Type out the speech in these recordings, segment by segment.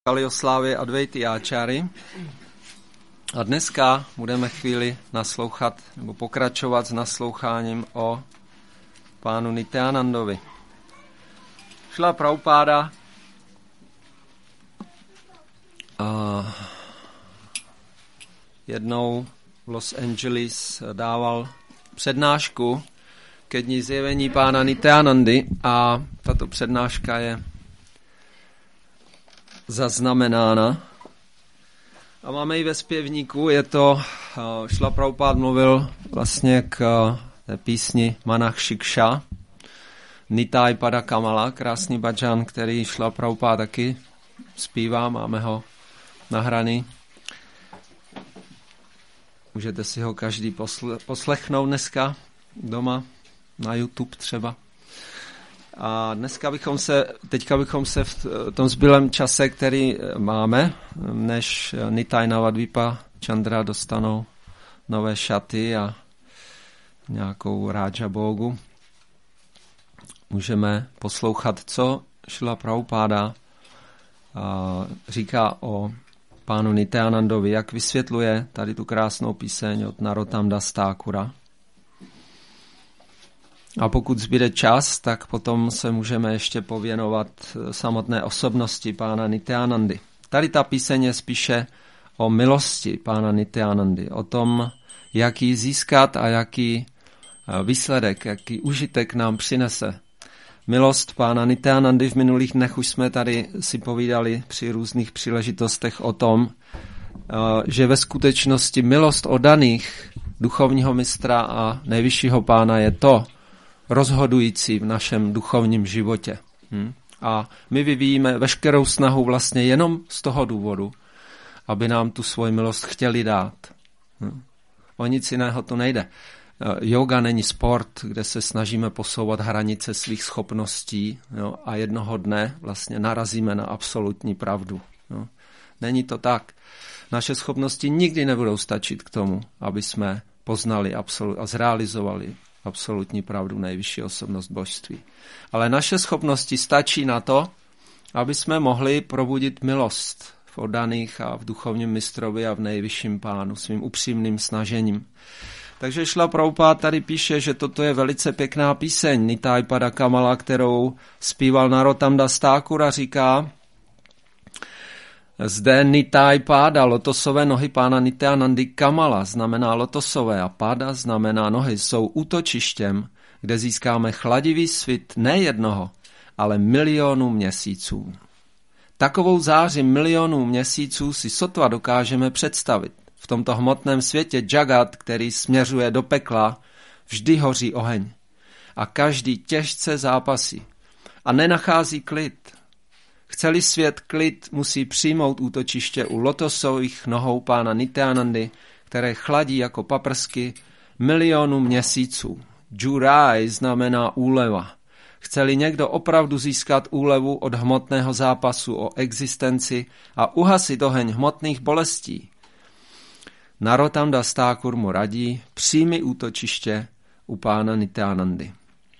O slávě Advaity Áčáry. A dneska budeme chvíli naslouchat nebo pokračovat s nasloucháním o pánu Nityanandovi. Šrila Prabhupáda jednou v Los Angeles dával přednášku ke dni zjevení pána Nityanandy a tato přednáška je zaznamenána. A máme ji ve zpěvníku, je to, Šrila Prabhupád mluvil vlastně k té písni Manach Shiksha, Nitai Pada Kamala, krásný bhajan, který Šrila Prabhupád taky zpívá, máme ho nahraný. Můžete si ho každý poslechnout dneska doma, na YouTube třeba. A teďka bychom se v tom zbylém čase, který máme, než Nitai Navadvipa Chandra dostanou nové šaty a nějakou Raja Bogu, můžeme poslouchat, co Šrila Prabhupáda říká o pánu Nityanandovi, jak vysvětluje tady tu krásnou píseň od Narottam Das Thakura. A pokud zbyde čas, tak potom se můžeme ještě pověnovat samotné osobnosti pána Nityanandy. Tady ta píseň je spíše o milosti pána Nityanandy, o tom, jak ji získat a jaký výsledek, jaký užitek nám přinese. Milost pána Nityanandy v minulých dnech už jsme tady si povídali při různých příležitostech o tom, že ve skutečnosti milost oddaných duchovního mistra a nejvyššího pána je to rozhodující v našem duchovním životě. A my vyvíjíme veškerou snahu vlastně jenom z toho důvodu, aby nám tu svoji milost chtěli dát. O nic jiného to nejde. Yoga není sport, kde se snažíme posouvat hranice svých schopností, a jednoho dne vlastně narazíme na absolutní pravdu. Není to tak. Naše schopnosti nikdy nebudou stačit k tomu, aby jsme poznali a zrealizovali absolutní pravdu, nejvyšší osobnost božství. Ale naše schopnosti stačí na to, aby jsme mohli probudit milost v oddaných a v duchovním mistrovi a v nejvyšším pánu svým upřímným snažením. Takže Šrila Prabhupád tady píše, že toto je velice pěkná píseň Nitai Pada Kamala, kterou zpíval Narottam Das Thakura, říká: zde Nitai Páda, lotosové nohy pána Nityanandy, Kamala znamená lotosové a Páda znamená nohy, jsou útočištěm, kde získáme chladivý svit ne jednoho, ale milionů měsíců. Takovou záři milionů měsíců si sotva dokážeme představit. V tomto hmotném světě Jagat, který směřuje do pekla, vždy hoří oheň. A každý těžce zápasí. A nenachází klid. Chceli svět klid, musí přijmout útočiště u lotosových nohou pána Nityanandy, které chladí jako paprsky milionů měsíců. Jurai znamená úleva. Chceli někdo opravdu získat úlevu od hmotného zápasu o existenci a uhasit oheň hmotných bolestí, Narottam Das Thakur mu radí: přijmi útočiště u pána Nityanandy.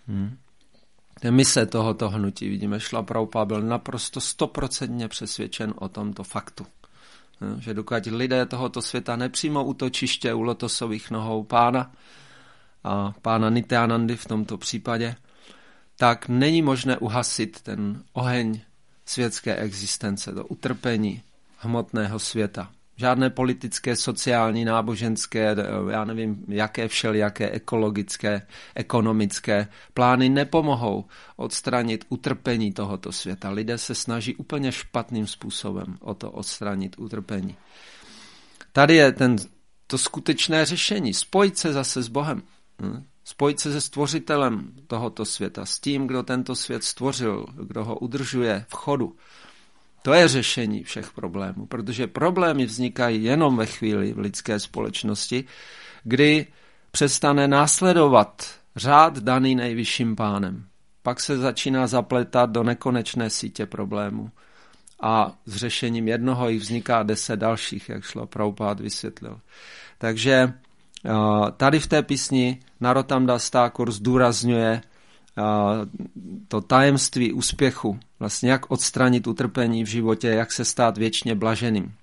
Mise tohoto hnutí, vidíme, Šrila Prabhupád byl naprosto 100% přesvědčen o tomto faktu. Že dokud lidé tohoto světa nepřijmou útočiště u lotosových nohou pána a pána Nityanandy v tomto případě, tak není možné uhasit ten oheň světské existence, to utrpení hmotného světa. Žádné politické, sociální, náboženské, já nevím, jaké všelijaké ekologické, ekonomické plány nepomohou odstranit utrpení tohoto světa. Lidé se snaží úplně špatným způsobem o to odstranit utrpení. Tady je to skutečné řešení. Spojit se zase s Bohem. Spojit se se stvořitelem tohoto světa. S tím, kdo tento svět stvořil, kdo ho udržuje v chodu. To je řešení všech problémů, protože problémy vznikají jenom ve chvíli v lidské společnosti, kdy přestane následovat řád daný nejvyšším pánem. Pak se začíná zapletat do nekonečné sítě problémů. A s řešením jednoho jich vzniká 10 dalších, jak Šrila Prabhupád vysvětlil. Takže tady v té písni Narottam Das Thakur zdůrazňuje to tajemství úspěchu Vlastně jak odstranit utrpení v životě, jak se stát věčně blaženým.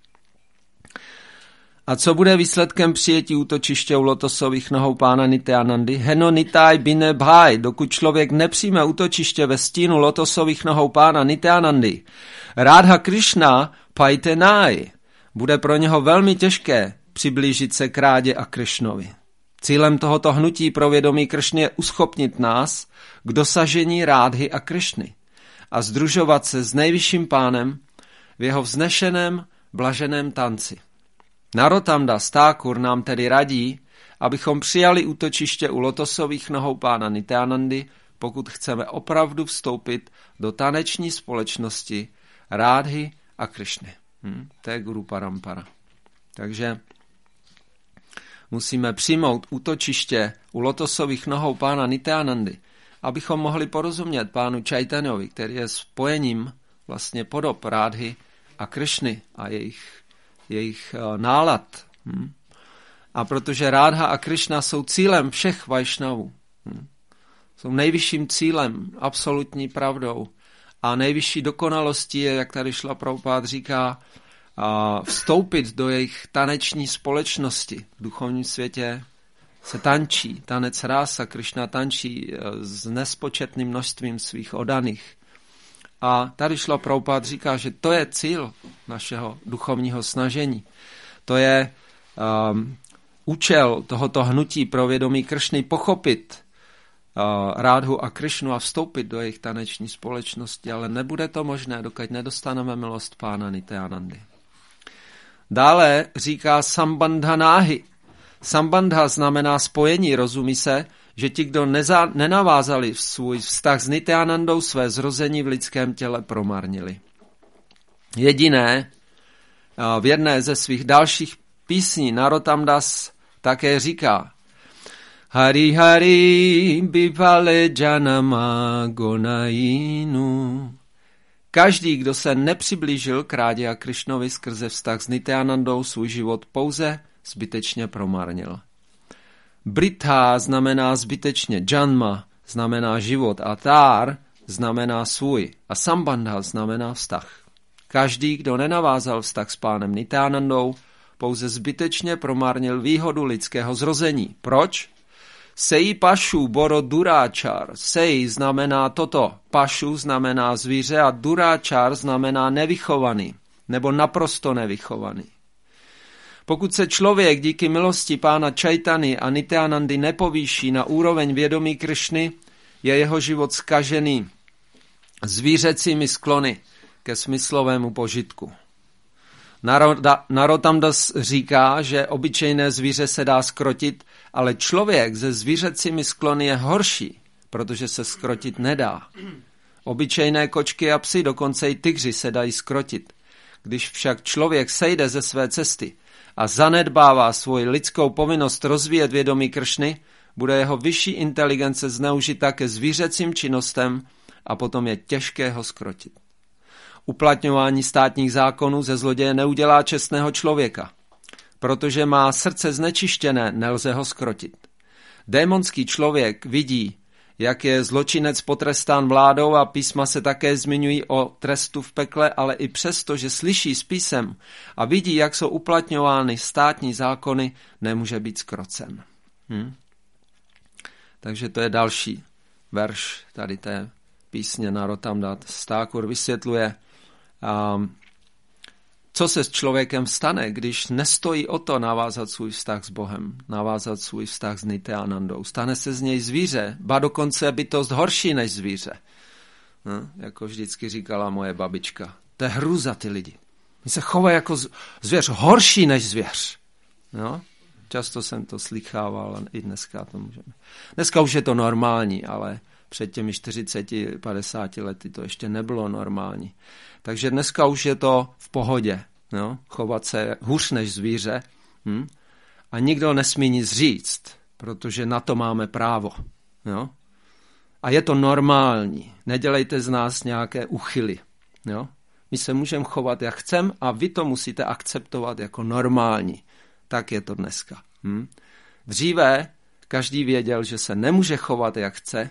A co bude výsledkem přijetí útočiště u lotosových nohou pána Nityanandy? Heno nitai bine bhai, dokud člověk nepřijme útočiště ve stínu lotosových nohou pána Nityanandy. Radha Krishna paitenai. Bude pro něho velmi těžké přiblížit se k Rádě a Krišnovi. Cílem tohoto hnutí pro vědomí Krišny je uschopnit nás k dosažení Rádhy a Krišny a sdružovat se s nejvyšším pánem v jeho vznešeném, blaženém tanci. Narottam Das Thakur nám tedy radí, abychom přijali útočiště u lotosových nohou pána Nityanandy, pokud chceme opravdu vstoupit do taneční společnosti Rádhy a Krišny. To je Guru Parampara. Takže musíme přijmout útočiště u lotosových nohou pána Nityanandy, abychom mohli porozumět pánu Čajtanjovi, který je spojením vlastně podob Rádhy a Krišny a jejich nálad. A protože Rádha a Krišna jsou cílem všech Vajšnavů, jsou nejvyšším cílem, absolutní pravdou a nejvyšší dokonalostí je, jak tady Šrila Prabhupád říká, vstoupit do jejich taneční společnosti. V duchovním světě se tančí, tanec rása, Krišna tančí s nespočetným množstvím svých oddaných. A tady Šrila Prabhupád říká, že to je cíl našeho duchovního snažení. To je účel tohoto hnutí pro vědomí Krišny pochopit Rádhu a Krišnu a vstoupit do jejich taneční společnosti, ale nebude to možné, dokud nedostaneme milost pána Nityanandy. Dále říká sambandhanáhy. Sambandha znamená spojení, rozumí se, že ti, kdo nenavázali svůj vztah s Nityanandou, své zrození v lidském těle promarnili. Jediné, v jedné ze svých dalších písní Narottam Das také říká Hari Hari Bivale Janama Gonainu. Každý, kdo se nepřiblížil k Rádě a Krišnovi skrze vztah s Nityanandou, svůj život pouze zbytečně promarnil. Britha znamená zbytečně, Janma znamená život a Tar znamená svůj a Sambandha znamená vztah. Každý, kdo nenavázal vztah s pánem Nityanandou, pouze zbytečně promarnil výhodu lidského zrození. Proč? Sei pašu boro duráčar. Sei znamená toto. Pašu znamená zvíře a duráčar znamená nevychovaný nebo naprosto nevychovaný. Pokud se člověk díky milosti pána Čajtany a Nityanandy nepovýší na úroveň vědomí Krišny, je jeho život zkažený zvířecími sklony ke smyslovému požitku. Narottam Das říká, že obyčejné zvíře se dá zkrotit, ale člověk se zvířecími sklony je horší, protože se zkrotit nedá. Obyčejné kočky a psi, dokonce i tygři se dají zkrotit. Když však člověk sejde ze své cesty a zanedbává svoji lidskou povinnost rozvíjet vědomí Krišny, bude jeho vyšší inteligence zneužita ke zvířecím činnostem a potom je těžké ho zkrotit. Uplatňování státních zákonů ze zloděje neudělá čestného člověka. Protože má srdce znečištěné, nelze ho zkrotit. Démonský člověk vidí, jak je zločinec potrestán vládou a písma se také zmiňují o trestu v pekle, ale i přesto, že slyší z písem a vidí, jak jsou uplatňovány státní zákony, nemůže být zkrocen. Takže to je další verš tady té písně Narottam Das Thakur vysvětluje, co se s člověkem stane, když nestojí o to navázat svůj vztah s Bohem, navázat svůj vztah s Nityanandou. Stane se z něj zvíře, ba dokonce bytost horší než zvíře. Jako vždycky říkala moje babička. To je hruza ty lidi. My se chovají jako zvěř, horší než zvěř. No? Často jsem to slychával, i dneska to můžeme. Dneska už je to normální, ale před těmi 40-50 lety to ještě nebylo normální. Takže dneska už je to v pohodě. No? Chovat se hůř než zvíře. A nikdo nesmí nic říct, protože na to máme právo. No? A je to normální. Nedělejte z nás nějaké uchyly. No? My se můžeme chovat, jak chceme, a vy to musíte akceptovat jako normální. Tak je to dneska. Dříve každý věděl, že se nemůže chovat, jak chce,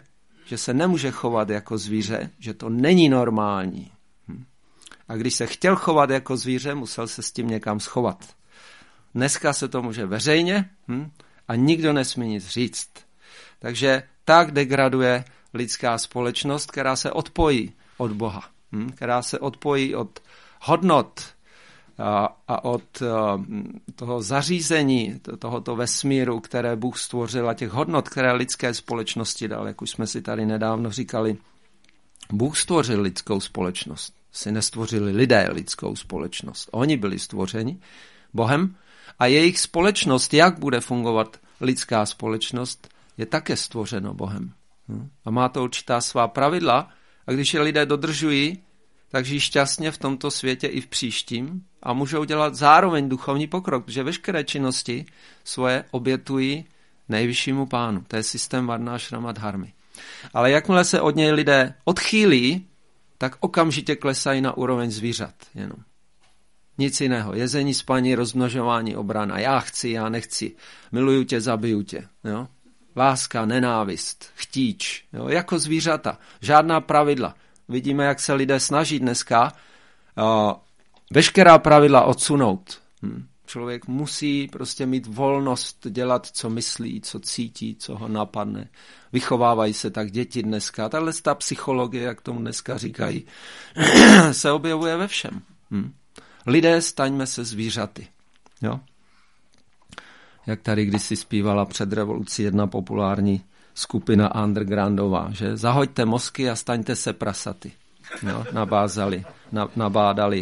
že se nemůže chovat jako zvíře, že to není normální. A když se chtěl chovat jako zvíře, musel se s tím někam schovat. Dneska se to může veřejně a nikdo nesmí nic říct. Takže tak degraduje lidská společnost, která se odpojí od Boha, která se odpojí od hodnot a od toho zařízení, tohoto vesmíru, které Bůh stvořil a těch hodnot, které lidské společnosti dal, jak už jsme si tady nedávno říkali. Bůh stvořil lidskou společnost, si nestvořili lidé lidskou společnost. Oni byli stvořeni Bohem a jejich společnost, jak bude fungovat lidská společnost, je také stvořeno Bohem. A má to určitá svá pravidla a když je lidé dodržují, tak žijí šťastně v tomto světě i v příštím a můžou dělat zároveň duchovní pokrok, protože veškeré činnosti svoje obětují nejvyššímu Pánu. To je systém Varnášrama dharmy. Ale jakmile se od něj lidé odchýlí, tak okamžitě klesají na úroveň zvířat jenom. Nic jiného. Jezení, spaní, rozmnožování, obrana. Já chci, já nechci. Miluju tě, zabiju tě. Jo? Láska, nenávist, chtíč. Jo? Jako zvířata. Žádná pravidla. Vidíme, jak se lidé snaží dneska veškerá pravidla odsunout. Člověk musí prostě mít volnost dělat, co myslí, co cítí, co ho napadne. Vychovávají se tak děti dneska. Tahle ta psychologie, jak tomu dneska říkají, se objevuje ve všem. Lidé, staňme se zvířaty. Jo? Jak tady kdysi zpívala před revolucí jedna populární skupina undergroundová, že zahoďte mozky a staňte se prasaty. Jo? Nabádali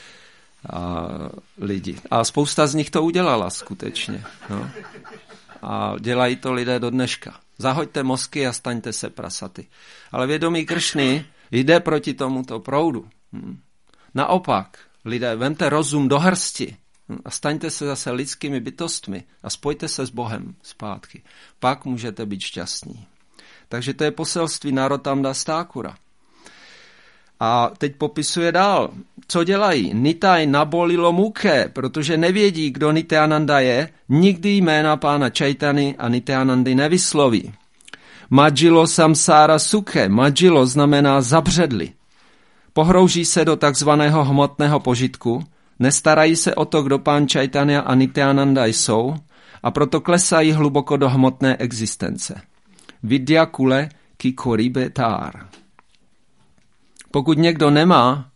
lidi. A spousta z nich to udělala skutečně. No. A dělají to lidé do dneška. Zahoďte mozky a staňte se prasaty. Ale vědomí Kršny jde proti tomuto proudu. Naopak, lidé, vemte rozum do hrsti a staňte se zase lidskými bytostmi a spojte se s Bohem zpátky. Pak můžete být šťastní. Takže to je poselství Narottama Das Thakura. A teď popisuje dál. Co dělají? Nitai nabolilo muke, protože nevědí, kdo Nityananda je, nikdy jména pána Chaitany a Nityanandy nevysloví. Majilo samsára sukhe. Majilo znamená zabředli. Pohrouží se do takzvaného hmotného požitku, nestarají se o to, kdo pán Chaitanya a Nityananda jsou, a proto klesají hluboko do hmotné existence. Vidya kule ki koribe tar. Pokud někdo nemá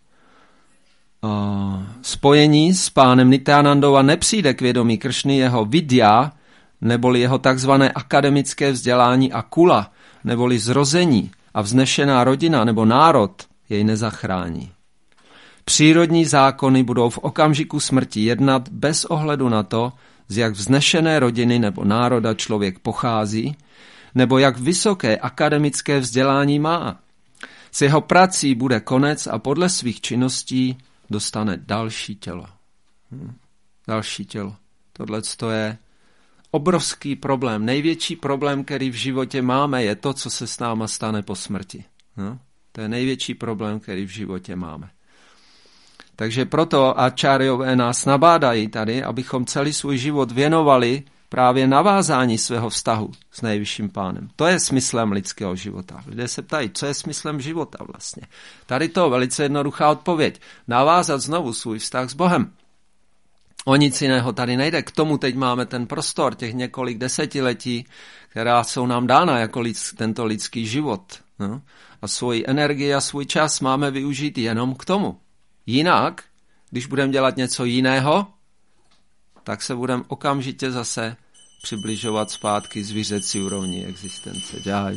spojení s pánem Nityanandou a nepřijde k vědomí Kršny, jeho vidya, neboli jeho takzvané akademické vzdělání a kula, neboli zrození a vznešená rodina nebo národ, jej nezachrání. Přírodní zákony budou v okamžiku smrti jednat bez ohledu na to, z jak vznešené rodiny nebo národa člověk pochází, nebo jak vysoké akademické vzdělání má. S jeho prací bude konec a podle svých činností dostane další tělo. Další tělo. Tohle je obrovský problém. Největší problém, který v životě máme, je to, co se s náma stane po smrti. To je největší problém, který v životě máme. Takže proto áčáryové nás nabádají tady, abychom celý svůj život věnovali právě navázání svého vztahu s nejvyšším pánem. To je smyslem lidského života. Lidé se ptají, co je smyslem života vlastně. Tady to velice jednoduchá odpověď. Navázat znovu svůj vztah s Bohem. O nic jiného tady nejde. K tomu teď máme ten prostor, těch několik desetiletí, která jsou nám dána jako tento lidský život. No? A svoji energii a svůj čas máme využít jenom k tomu. Jinak, když budeme dělat něco jiného, tak se budeme okamžitě zase přibližovat zpátky zvířecí úrovni existence.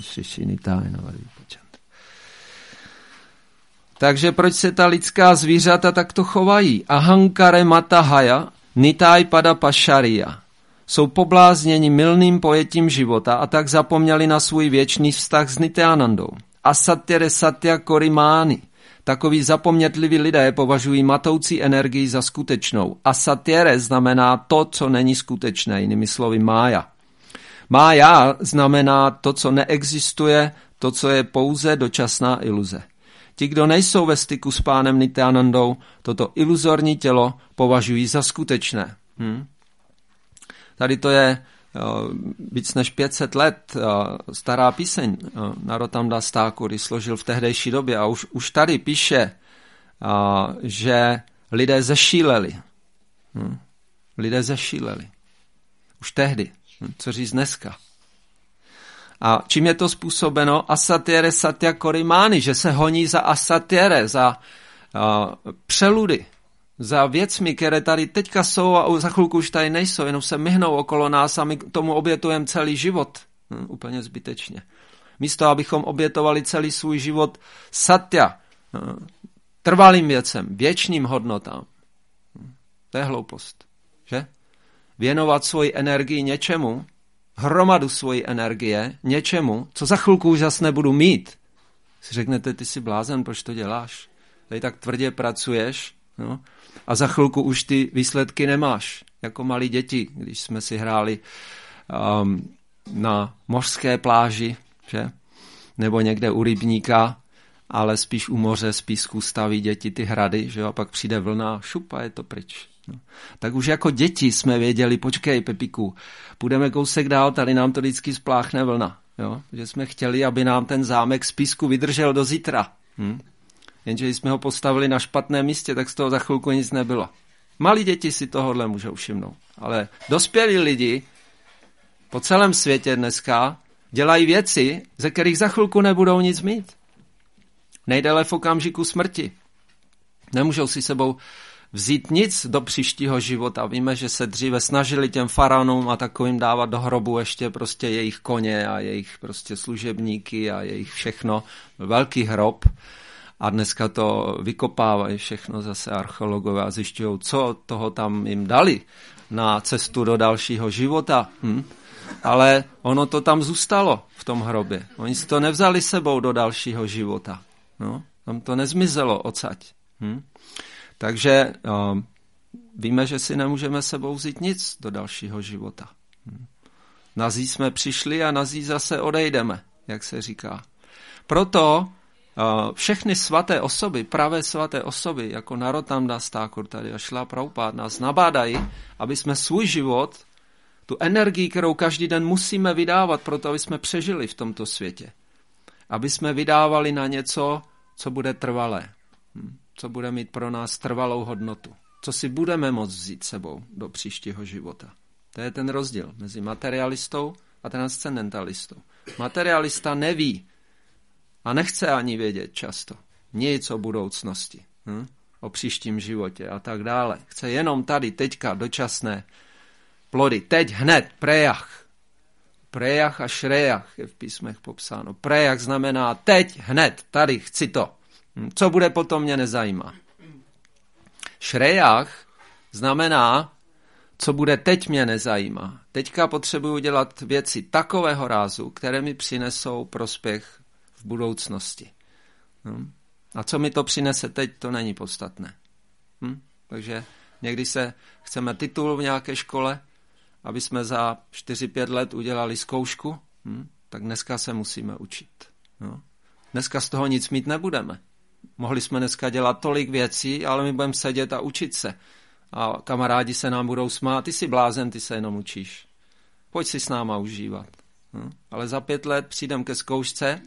Takže proč se ta lidská zvířata takto chovají? Ahankare matahaya, nitai pada pašariya. Jsou poblázněni mylným pojetím života a tak zapomněli na svůj věčný vztah s Nityanandou. Asatyare satya korimány. Takoví zapomnětliví lidé považují matoucí energii za skutečnou. Asatyare znamená to, co není skutečné, jinými slovy mája. Mája znamená to, co neexistuje, to, co je pouze dočasná iluze. Ti, kdo nejsou ve styku s pánem Nityanandou, toto iluzorní tělo považují za skutečné. Tady to je víc než 500 let stará píseň Narottam Das Thakur složil v tehdejší době a už tady píše, že lidé zešíleli. Lidé zešíleli. Už tehdy. Co říct dneska? A čím je to způsobeno? Asatyere satya korimány, že se honí za asatyere, za přeludy, za věcmi, které tady teďka jsou a za chvilku už tady nejsou, jenom se myhnou okolo nás a my tomu obětujeme celý život. Úplně zbytečně. Místo, abychom obětovali celý svůj život satya, trvalým věcem, věčným hodnotám. To je hloupost, že? Věnovat svoji energii něčemu, hromadu svojí energie něčemu, co za chvilku už zas nebudu mít. Si řeknete, ty jsi blázen, proč to děláš? Tady tak tvrdě pracuješ, no, a za chvilku už ty výsledky nemáš. Jako malí děti, když jsme si hráli na mořské pláži, že? Nebo někde u rybníka, ale spíš u moře, z písku staví děti ty hrady, že? A pak přijde vlna, šup a je to pryč. No. Tak už jako děti jsme věděli, počkej Pepiku, půjdeme kousek dál, tady nám to vždycky spláchne vlna. Jo? Že jsme chtěli, aby nám ten zámek z písku vydržel do zítra. Jenže když jsme ho postavili na špatném místě, tak z toho za chvilku nic nebylo. Malí děti si tohohle můžou všimnout. Ale dospělí lidi po celém světě dneska dělají věci, ze kterých za chvilku nebudou nic mít. Nejdéle v okamžiku smrti. Nemůžou si sebou vzít nic do příštího života. Víme, že se dříve snažili těm faraonům a takovým dávat do hrobu ještě prostě jejich koně a jejich prostě služebníky a jejich všechno. Velký hrob. A dneska to vykopávají všechno zase archeologové a zjišťují, co toho tam jim dali na cestu do dalšího života. Ale ono to tam zůstalo v tom hrobě. Oni si to nevzali sebou do dalšího života. No, tam to nezmizelo odsaď. Takže víme, že si nemůžeme sebou vzít nic do dalšího života. Nazí jsme přišli a nazí zase odejdeme, jak se říká. Proto všechny svaté osoby, pravé svaté osoby, jako Narottam Das Thakur tady a Šrila Prabhupáda nás nabádají, aby jsme svůj život, tu energii, kterou každý den musíme vydávat, proto aby jsme přežili v tomto světě, aby jsme vydávali na něco, co bude trvalé, co bude mít pro nás trvalou hodnotu, co si budeme moct vzít sebou do příštího života. To je ten rozdíl mezi materialistou a transcendentalistou. Materialista neví a nechce ani vědět často nic o budoucnosti, o příštím životě a tak dále. Chce jenom tady, teďka, dočasné plody. Teď, hned, prejach. Prejach a šrejach je v písmech popsáno. Prejach znamená teď, hned, tady, chci to. Co bude potom, mě nezajímá. Šrejach znamená, co bude teď, mě nezajímá. Teďka potřebuju dělat věci takového rázu, které mi přinesou prospěch v budoucnosti. A co mi to přinese teď, to není podstatné. Takže někdy se chceme titul v nějaké škole, aby jsme za 4-5 let udělali zkoušku, tak dneska se musíme učit. Dneska z toho nic mít nebudeme. Mohli jsme dneska dělat tolik věcí, ale my budeme sedět a učit se. A kamarádi se nám budou smát, ty jsi blázen, ty se jenom učíš. Pojď si s náma užívat. Ale za 5 let přijdem ke zkoušce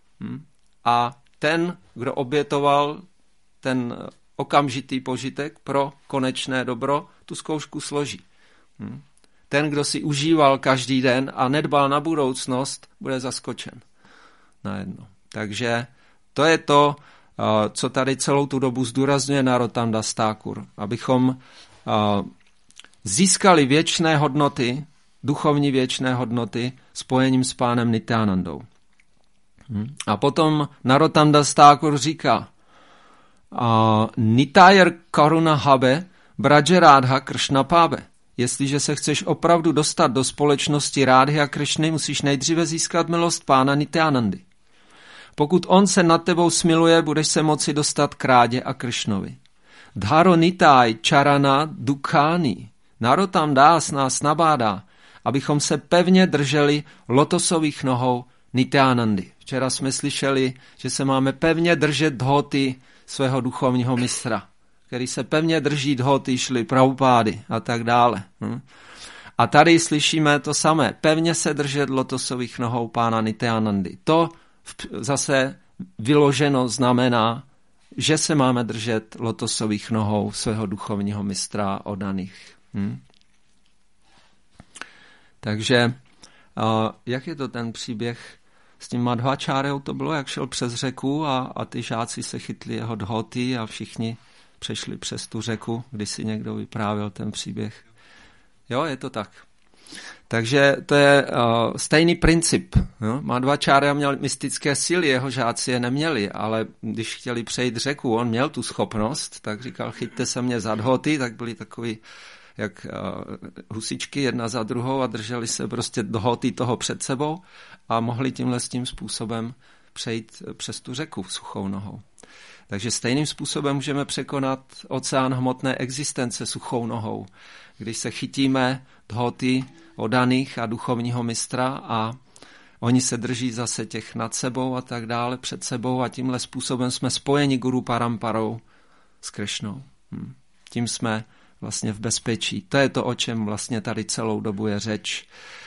a ten, kdo obětoval ten okamžitý požitek pro konečné dobro, tu zkoušku složí. Ten, kdo si užíval každý den a nedbal na budoucnost, bude zaskočen najednou. Takže to je to, co tady celou tu dobu zdůrazňuje Narottam Das Thakur, abychom získali věčné hodnoty, duchovní věčné hodnoty spojením s pánem Nityanandou. A potom Narottam Das Thakur říká Nitayar karuna habe braje Radha Krishna pábe. Jestliže se chceš opravdu dostat do společnosti Rádhy a Krišny, musíš nejdříve získat milost pána Nityanandy. Pokud on se nad tebou smiluje, budeš se moci dostat k Rádě a Krišnovi. Dharo nitai charana dukhani. Narottam Das nás nabádá, abychom se pevně drželi lotosových nohou Nityanandy. Včera jsme slyšeli, že se máme pevně držet dhóty svého duchovního mistra, který se pevně drží dhóty Šrily Prabhupády a tak dále. A tady slyšíme to samé. Pevně se držet lotosových nohou pána Nityanandy. To zase vyloženo znamená, že se máme držet lotosových nohou svého duchovního mistra oddaných. Takže jak je to ten příběh s tím Madhvačárou? To bylo, jak šel přes řeku a ty žáci se chytli jeho dhoty a všichni přešli přes tu řeku, když si někdo vyprávěl ten příběh. Jo, je to tak. Takže to je stejný princip. Jo? Madhvačára měl mystické síly, jeho žáci je neměli, ale když chtěli přejít řeku, on měl tu schopnost, tak říkal, chyťte se mě za dhoty, tak byli takový jak husičky jedna za druhou a drželi se prostě dhoty toho před sebou a mohli tímhle s tím způsobem přejít přes tu řeku suchou nohou. Takže stejným způsobem můžeme překonat oceán hmotné existence suchou nohou, když se chytíme dhoty oddaných a duchovního mistra a oni se drží zase těch nad sebou a tak dále před sebou a tímhle způsobem jsme spojeni Guru Paramparou s Krišnou. Tím jsme vlastně v bezpečí. To je to, o čem vlastně tady celou dobu je řeč.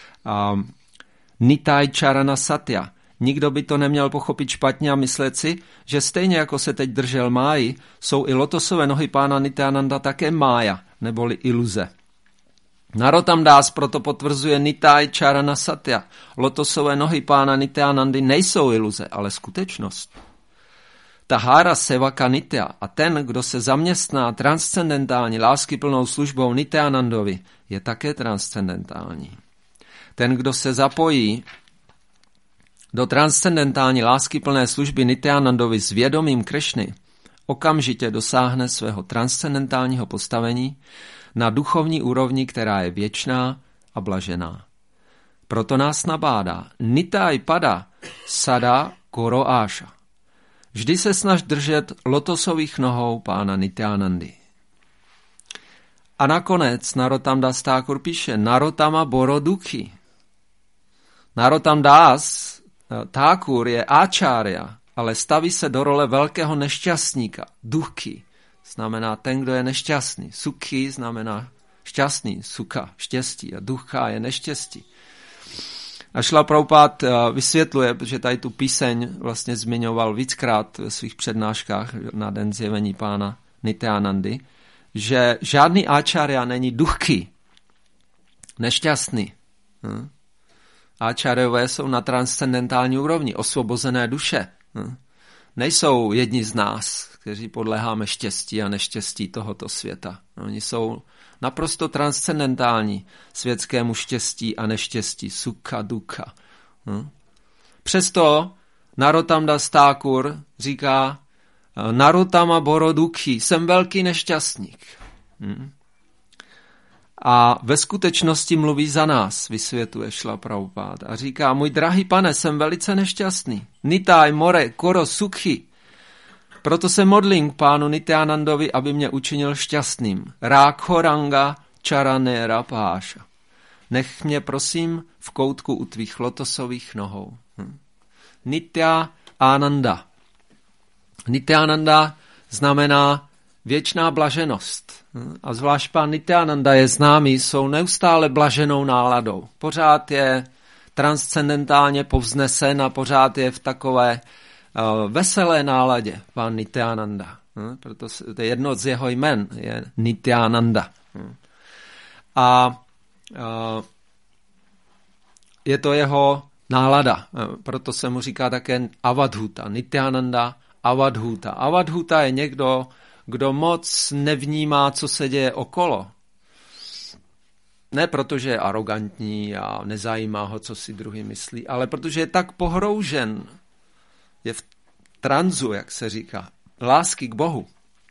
Nitai Charana Satya. Nikdo by to neměl pochopit špatně a myslet si, že stejně jako se teď držel máji, jsou i lotosové nohy pána Nityananda také mája, neboli iluze. Narottam Das proto potvrzuje Nitai Charana Satya. Lotosové nohy pána Nityanandy nejsou iluze, ale skutečnost. Tahara Sevaka Nitya a ten, kdo se zaměstná transcendentální láskyplnou službou Nityanandovi, je také transcendentální. Ten, kdo se zapojí do transcendentální láskyplné služby Nityanandovi s vědomím Krišny, okamžitě dosáhne svého transcendentálního postavení na duchovní úrovni, která je věčná a blažená. Proto nás nabádá Nitai Pada Sada Koro Asha. Vždy se snaž držet lotosových nohou pána Nityanandy. A nakonec Narottam Das Thakur píše Narottama Borodukhi. Narottam Das Thakur je áčárya, ale staví se do role velkého nešťastníka. Dukhi znamená ten, kdo je nešťastný. Sukhi znamená šťastný. Sukha, štěstí. A dukkha je neštěstí. A Šrila Prabhupád vysvětluje, protože tady tu píseň vlastně zmiňoval víckrát ve svých přednáškách na den zjevení pána Nityanandy, že žádný áčárya není dukhi, nešťastný. Áčáryové jsou na transcendentální úrovni, osvobozené duše. Nejsou jedni z nás, kteří podléháme štěstí a neštěstí tohoto světa. Oni jsou naprosto transcendentální světskému štěstí a neštěstí, sukha, dukkha. Přesto Narottam Das Thakur říká Narottama Borodukhi, jsem velký nešťastník. A ve skutečnosti mluví za nás, vysvětluje Šrila Prabhupád. A říká, můj drahý pane, jsem velice nešťastný. Nitai more koro sukhi. Proto se modlím k pánu Nityanandovi, aby mě učinil šťastným. Rákhoranga charanera páša. Nech mě prosím v koutku u tvých lotosových nohou. Nitya Ananda. Nityananda znamená věčná blaženost. A zvlášť pán Nityananda je známý, jsou neustále blaženou náladou. Pořád je transcendentálně povznesen a pořád je v takové veselé náladě pán Nityananda. Proto to je jedno z jeho jmen, je Nityananda. A je to jeho nálada, proto se mu říká také Avadhuta. Nityananda Avadhuta. Avadhuta je někdo, kdo moc nevnímá, co se děje okolo. Ne protože je arrogantní a nezajímá ho, co si druhý myslí, ale protože je tak pohroužen, je v tranzu, jak se říká, lásky k Bohu,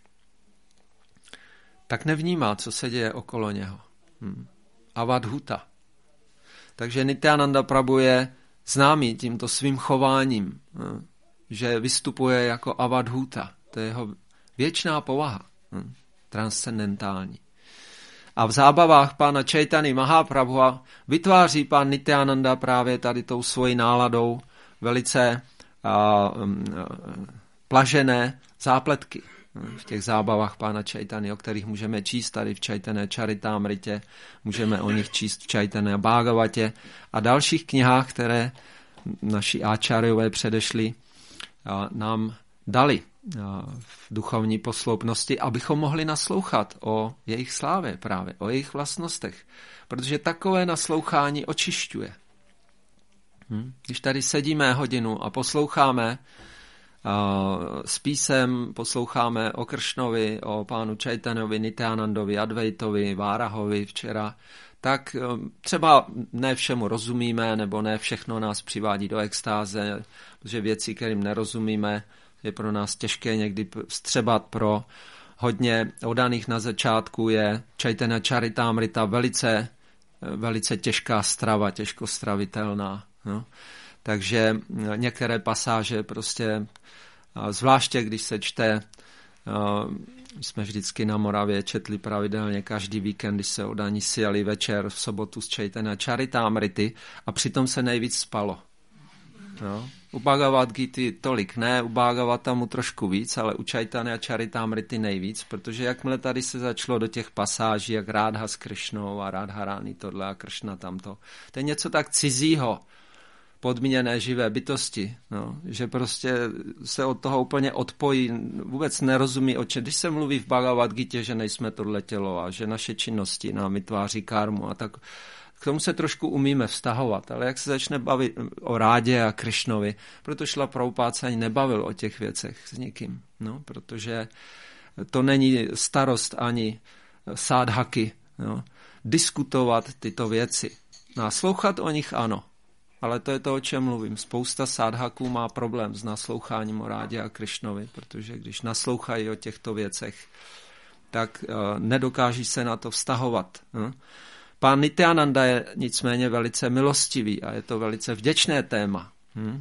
tak nevnímá, co se děje okolo něho. Avadhuta. Takže Nityananda Prabhu je známý tímto svým chováním, že vystupuje jako Avadhuta. To je jeho věčná povaha, transcendentální. A v zábavách pána Chaitanya Mahaprabhu vytváří pán Nityananda právě tady tou svojí náladou velice plažené zápletky. v těch zábavách pána Chaitanya, o kterých můžeme číst tady v Chaitanya Charitamritě, můžeme o nich číst v Chaitanya Bhagavatě a dalších knihách, které naši áčáriové předešli nám dali v duchovní posloupnosti, abychom mohli naslouchat o jejich slávě právě, o jejich vlastnostech. Protože takové naslouchání očišťuje. Když tady sedíme hodinu a posloucháme s písem, posloucháme o Kršnovi, o pánu Čajtanovi, Nityanandovi, Advaitovi, Várahovi včera, tak třeba ne všemu rozumíme, nebo ne všechno nás přivádí do extáze, protože věci, kterým nerozumíme, je pro nás těžké někdy vstřebat. Pro hodně oddaných na začátku je Chaitanya Charitamrita velice těžká strava, těžko stravitelná. No. Takže některé pasáže prostě, zvláště když se čte, jsme vždycky na Moravě četli pravidelně každý víkend, když se oddaní sjeli večer v sobotu z Chaitanya Charitamrity a přitom se nejvíc spalo. No. U Bhagavad Gity tolik ne, u Bhagavatamu trošku víc, ale u Chaitanya Charitamrity nejvíc, protože jakmile tady se začalo do těch pasáží, jak Rádha s Kršnou a Rádharani tohle a Kršna tamto, to je něco tak cizího, podmíněné živé bytosti, no, že prostě se od toho úplně odpojí, vůbec nerozumí, když se mluví v Bhagavad Gitě, že nejsme tohle tělo a že naše činnosti nám vytváří karmu a tak. K tomu se trošku umíme vztahovat, ale jak se začne bavit o Rádě a Krišnovi, proto Šrila Prabhupád se ani nebavil o těch věcech s nikým, no, protože to není starost ani sádhaky, no, diskutovat tyto věci. Naslouchat o nich ano, ale to je to, o čem mluvím. Spousta sádhaků má problém s nasloucháním o Rádě a Krišnovi, protože když naslouchají o těchto věcech, tak nedokáží se na to vztahovat. Pán Nityananda je nicméně velice milostivý a je to velice vděčné téma.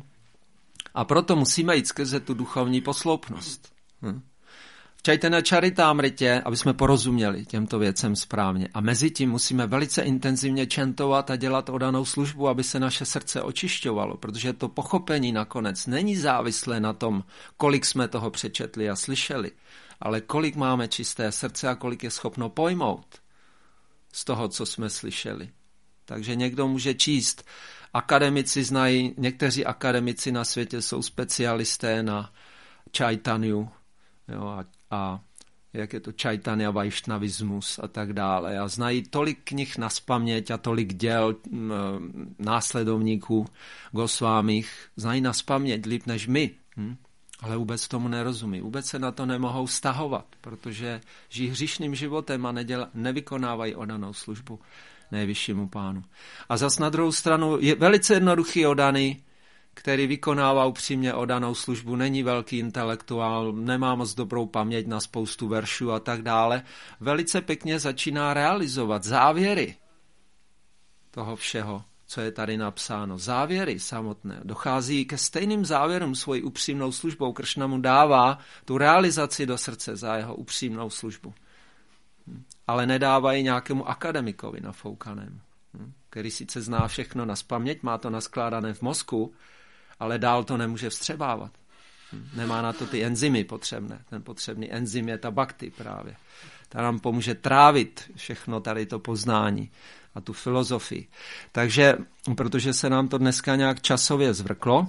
A proto musíme jít skrze tu duchovní posloupnost. V Chaitanya Charitamritě, aby jsme porozuměli těmto věcem správně. A mezi tím musíme velice intenzivně čentovat a dělat oddanou službu, aby se naše srdce očišťovalo, protože to pochopení nakonec není závislé na tom, kolik jsme toho přečetli a slyšeli, ale kolik máme čisté srdce a kolik je schopno pojmout z toho, co jsme slyšeli. Takže někdo může číst. Akademici znají, někteří akademici na světě jsou specialisté na Chaitanyu, jo, a jak je to Chaitanya Vaishnavismus a tak dále. A znají tolik knih nazpaměť a tolik děl následovníků Gosvámích, znají nazpaměť líp než my, ale vůbec tomu nerozumí. Vůbec se na to nemohou vztahovat, protože žijí hříšným životem a nevykonávají oddanou službu nejvyššímu pánu. A zas na druhou stranu je velice jednoduchý oddaný, který vykonává upřímně oddanou službu, není velký intelektuál, nemá moc dobrou paměť na spoustu veršů a tak dále, velice pěkně začíná realizovat závěry toho všeho, co je tady napsáno. Závěry samotné. Dochází ke stejným závěrům svojí upřímnou službou. Kršna mu dává tu realizaci do srdce za jeho upřímnou službu. Ale nedává ji nějakému akademikovi nafoukanému, který sice zná všechno nazpaměť, má to naskládané v mozku, ale dál to nemůže vstřebávat. Nemá na to ty enzymy potřebné. Ten potřebný enzym je ta bhakti právě. Ta nám pomůže trávit všechno tady to poznání a tu filozofii. Takže, protože se nám to dneska nějak časově zvrklo,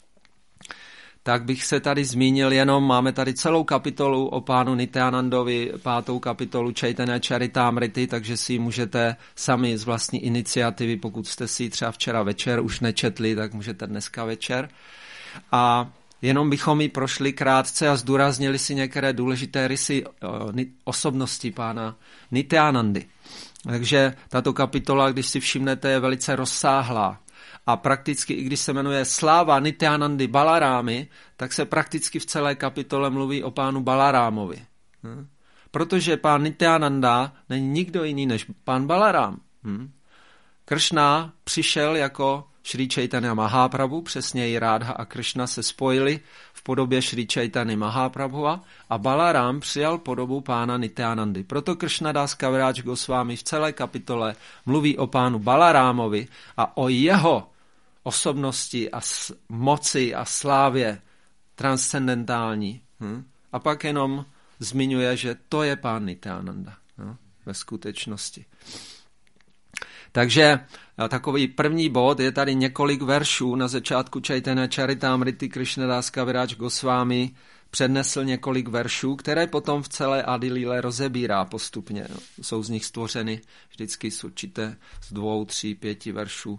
tak bych se tady zmínil jenom, máme tady celou kapitolu o pánu Nityanandovi, 5. kapitolu Chaitanya Charitamrity, takže si ji můžete sami z vlastní iniciativy, pokud jste si ji třeba včera večer už nečetli, tak můžete dneska večer. A jenom bychom ji prošli krátce a zdůraznili si některé důležité rysy osobnosti pána Nityanandy. Takže tato kapitola, když si všimnete, je velice rozsáhlá. A prakticky, i když se jmenuje Sláva Nityanandy Balarámy, tak se prakticky v celé kapitole mluví o pánu Balarámovi. Protože pán Nityananda není nikdo jiný než pán Balarám. Kršna přišel jako Šrí Chaitanya Mahaprabhu, přesněji Rádha a Kršna se spojili v podobě Šrí Chaitanya Mahaprabhua a Balarám přijal podobu pána Nityanandy. Proto Kršnadas Kaviraj Goswami v celé kapitole mluví o pánu Balarámovi a o jeho osobnosti a moci a slávě transcendentální. A pak jenom zmiňuje, že to je pán Nityananda, no, ve skutečnosti. Takže takový první bod, je tady několik veršů. Na začátku Chaitanya Charitamrity Krishnadas Kaviraj Goswami přednesl několik veršů, které potom v celé Adi Líle rozebírá postupně. Jsou z nich stvořeny vždycky z 2, 3, 5 veršů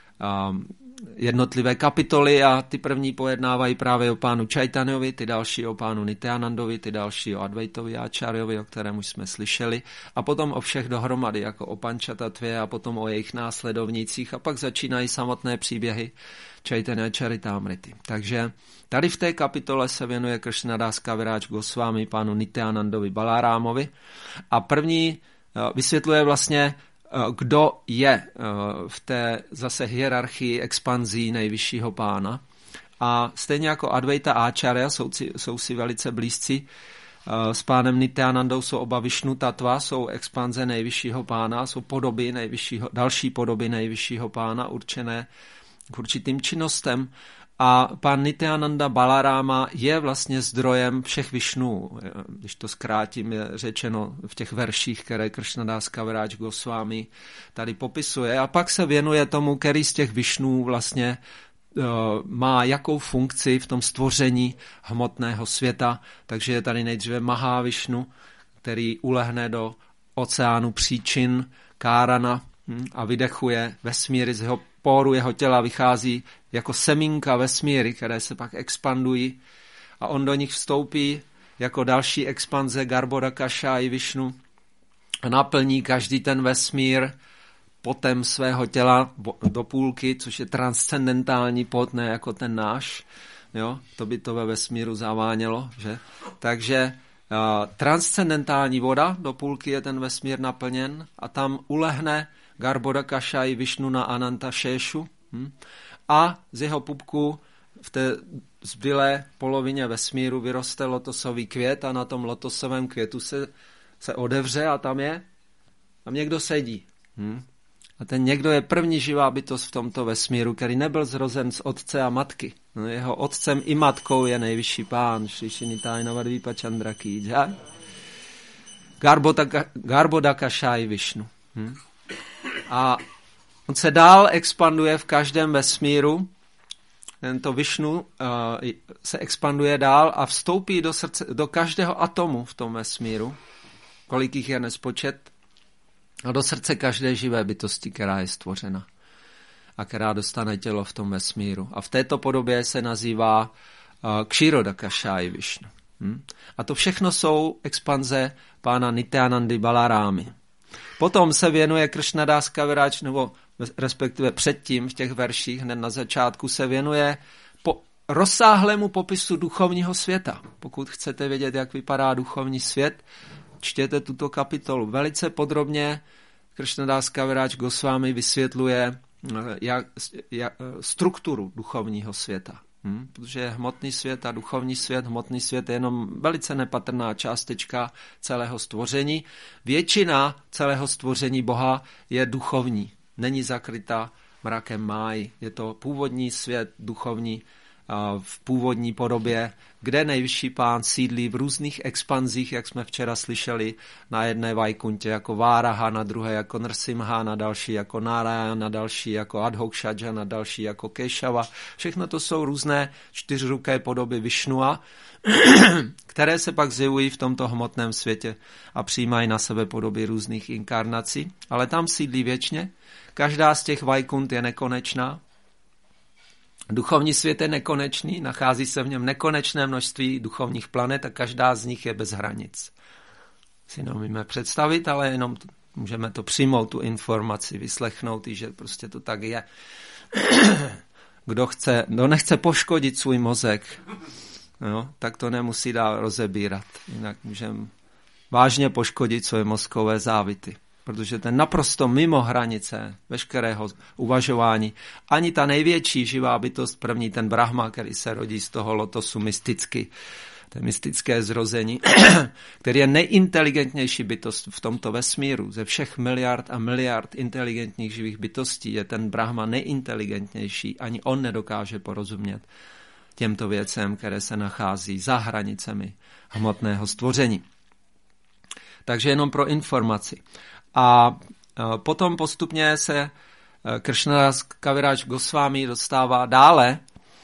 jednotlivé kapitoly a ty první pojednávají právě o pánu Chaitanyovi, ty další o pánu Nityanandovi, ty další o Advaitovi Acharyovi, o kterém už jsme slyšeli, a potom o všech dohromady, jako o Pančatatvě a potom o jejich následovnících a pak začínají samotné příběhy Chaitanya Charitamrity. Takže tady v té kapitole se věnuje Krishnadas Kaviraj Goswami pánu Nityanandovi Balarámovi a první vysvětluje vlastně, kdo je v té zase hierarchii expanzí nejvyššího pána. A stejně jako Advaita Acharya jsou si velice blízci s pánem Nityanandou, jsou oba Višnu Tattva, jsou expanze nejvyššího pána, jsou další podoby nejvyššího pána určené k určitým činnostem. A pán Nityananda Balarama je vlastně zdrojem všech Višnů. Když to zkrátím, je řečeno v těch verších, které Krishnadas Kaviraj Goswami tady popisuje. A pak se věnuje tomu, který z těch Višnů vlastně má jakou funkci v tom stvoření hmotného světa. Takže je tady nejdříve Mahavišnu, který ulehne do oceánu příčin Kárana a vydechuje vesmíry z jeho póru jeho těla vychází jako semínka vesmíry, které se pak expandují a on do nich vstoupí jako další expanze Garbhodakasha i Višnu a naplní každý ten vesmír potem svého těla do půlky, což je transcendentální pot, ne jako ten náš. Jo? To by to ve vesmíru zavánělo. Že? Takže transcendentální voda, do půlky je ten vesmír naplněn a tam ulehne Garbhodakasha i Višnu na Ananta Šéšu a z jeho pupku v té zbylé polovině vesmíru vyroste lotosový květ a na tom lotosovém květu se otevře a tam někdo sedí. A ten někdo je první živá bytost v tomto vesmíru, který nebyl zrozen z otce a matky. No, jeho otcem i matkou je nejvyšší pán, Šri Shrinitai Navadvipa Chandra Ki Jai. Garbhodakasha i Višnu. A on se dál expanduje v každém vesmíru. Tento Višnu se expanduje dál a vstoupí do každého atomu v tom vesmíru. Kolik jich je nespočet. A do srdce každé živé bytosti, která je stvořena. A která dostane tělo v tom vesmíru. A v této podobě se nazývá Kshirodakasha i Višnu. A to všechno jsou expanze pána Nityanandy Balarámy. Potom se věnuje Krishnadas Kaviraj, nebo respektive předtím v těch verších, hned na začátku, se věnuje rozsáhlému popisu duchovního světa. Pokud chcete vědět, jak vypadá duchovní svět, čtěte tuto kapitolu. Velice podrobně Krishnadas Kaviraj Goswami vysvětluje strukturu duchovního světa. Protože hmotný svět a duchovní svět, hmotný svět je jenom velice nepatrná částečka celého stvoření. Většina celého stvoření Boha je duchovní, není zakryta mrakem máji. Je to původní svět, duchovní, v původní podobě, kde nejvyšší pán sídlí v různých expanzích, jak jsme včera slyšeli, na jedné Vajkuntě jako Váraha, na druhé jako Nrsimha, na další jako Narayana, na další jako Adhokshaja, na další jako Kešava. Všechno to jsou různé čtyřruké podoby Višnua, které se pak zjevují v tomto hmotném světě a přijímají na sebe podoby různých inkarnací, ale tam sídlí věčně. Každá z těch Vajkunt je nekonečná. Duchovní svět je nekonečný, nachází se v něm nekonečné množství duchovních planet a každá z nich je bez hranic. Si neumíme představit, ale jenom můžeme to přijmout, tu informaci, vyslechnout, že prostě to tak je. Kdo nechce poškodit svůj mozek, tak to nemusí dál rozebírat. Jinak můžeme vážně poškodit svoje mozkové závity. Protože to je naprosto mimo hranice veškerého uvažování. Ani ta největší živá bytost, první ten Brahma, který se rodí z toho lotosu mysticky, to je mystické zrození, který je nejinteligentnější bytost v tomto vesmíru. Ze všech miliard a miliard inteligentních živých bytostí je ten Brahma nejinteligentnější. Ani on nedokáže porozumět těmto věcem, které se nachází za hranicemi hmotného stvoření. Takže jenom pro informaci. A potom postupně se Krishnadas Kaviraj Goswami dostává dále,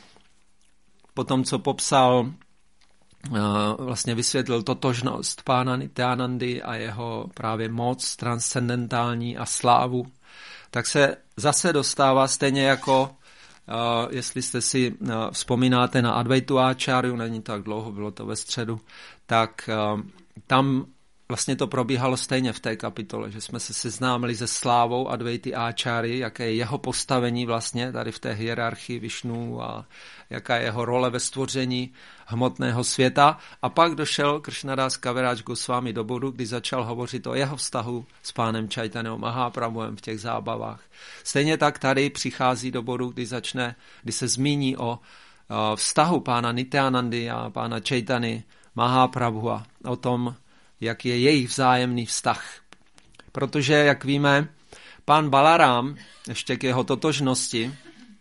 potom co popsal, vlastně vysvětlil totožnost pána Nityanandy a jeho právě moc transcendentální a slávu, tak se zase dostává stejně jako, jestli jste si vzpomínáte na Advaitu Acharyu, není tak dlouho, bylo to ve středu, tak tam vlastně to probíhalo stejně v té kapitole, že jsme se seznámili se slávou Advaity Acharyi, jaké je jeho postavení vlastně tady v té hierarchii Višnu a jaká je jeho role ve stvoření hmotného světa. A pak došel Krishnadas Kaviraj Goswami do bodu, kdy začal hovořit o jeho vztahu s pánem Chaitanyou Mahaprabhuem v těch zábavách. Stejně tak tady přichází do bodu, kdy se zmíní o vztahu pána Nityanandy a pána Chaitany Mahaprabhua, o tom, jak je jejich vzájemný vztah. Protože, jak víme, pán Balarám, ještě k jeho totožnosti,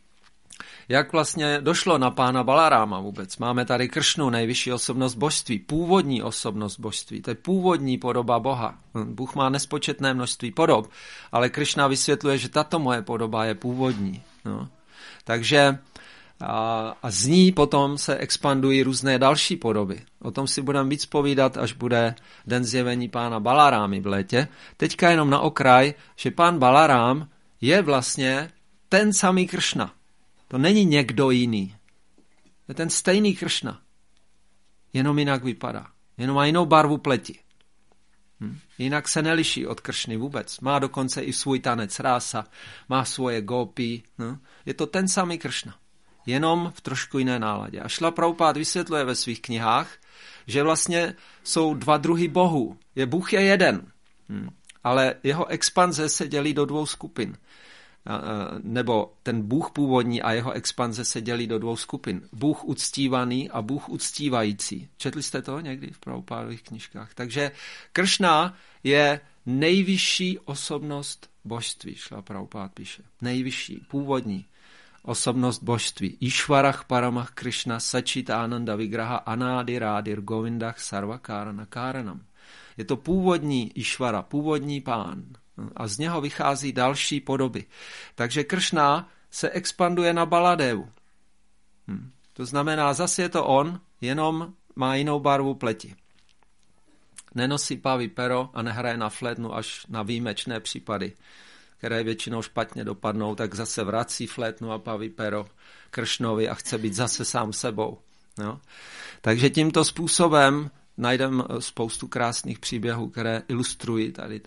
jak vlastně došlo na pána Balaráma vůbec. Máme tady Kršnu, nejvyšší osobnost božství, původní osobnost božství, to je původní podoba Boha. Bůh má nespočetné množství podob, ale Kršna vysvětluje, že tato moje podoba je původní. No. Takže a z ní potom se expandují různé další podoby. O tom si budeme víc povídat, až bude den zjevení pána Balarámy v létě. Teďka jenom na okraj, že pán Balarám je vlastně ten samý Kršna. To není někdo jiný. Je ten stejný Kršna. Jenom jinak vypadá. Jenom má jinou barvu pleti. Jinak se neliší od Kršny vůbec. Má dokonce i svůj tanec rása, má svoje gópy. Je to ten samý Kršna. Jenom v trošku jiné náladě. A Šrila Prabhupád vysvětluje ve svých knihách, že vlastně jsou dva druhy bohů. Bůh je jeden, ale jeho expanze se dělí do dvou skupin. Nebo ten Bůh původní a jeho expanze se dělí do dvou skupin. Bůh uctívaný a Bůh uctívající. Četli jste to někdy v Prabhupádových knížkách? Takže Kršna je nejvyšší osobnost božství, Šrila Prabhupád píše. Nejvyšší, původní osobnost božství. Išvarach Paramach Krishna Sachita Ananda Vigraha Anádi Rádir Govindach Sarvakarana Karanam. Je to původní Išvara, původní pán. A z něho vychází další podoby. Takže Kršna se expanduje na Baladevu. To znamená, zase je to on, jenom má jinou barvu pleti. Nenosí pavý pero a nehraje na flétnu až na výjimečné případy, které většinou špatně dopadnou, tak zase vrací flétnu a pavý pero Kršnovi a chce být zase sám sebou. No? Takže tímto způsobem najdeme spoustu krásných příběhů, které ilustrují tady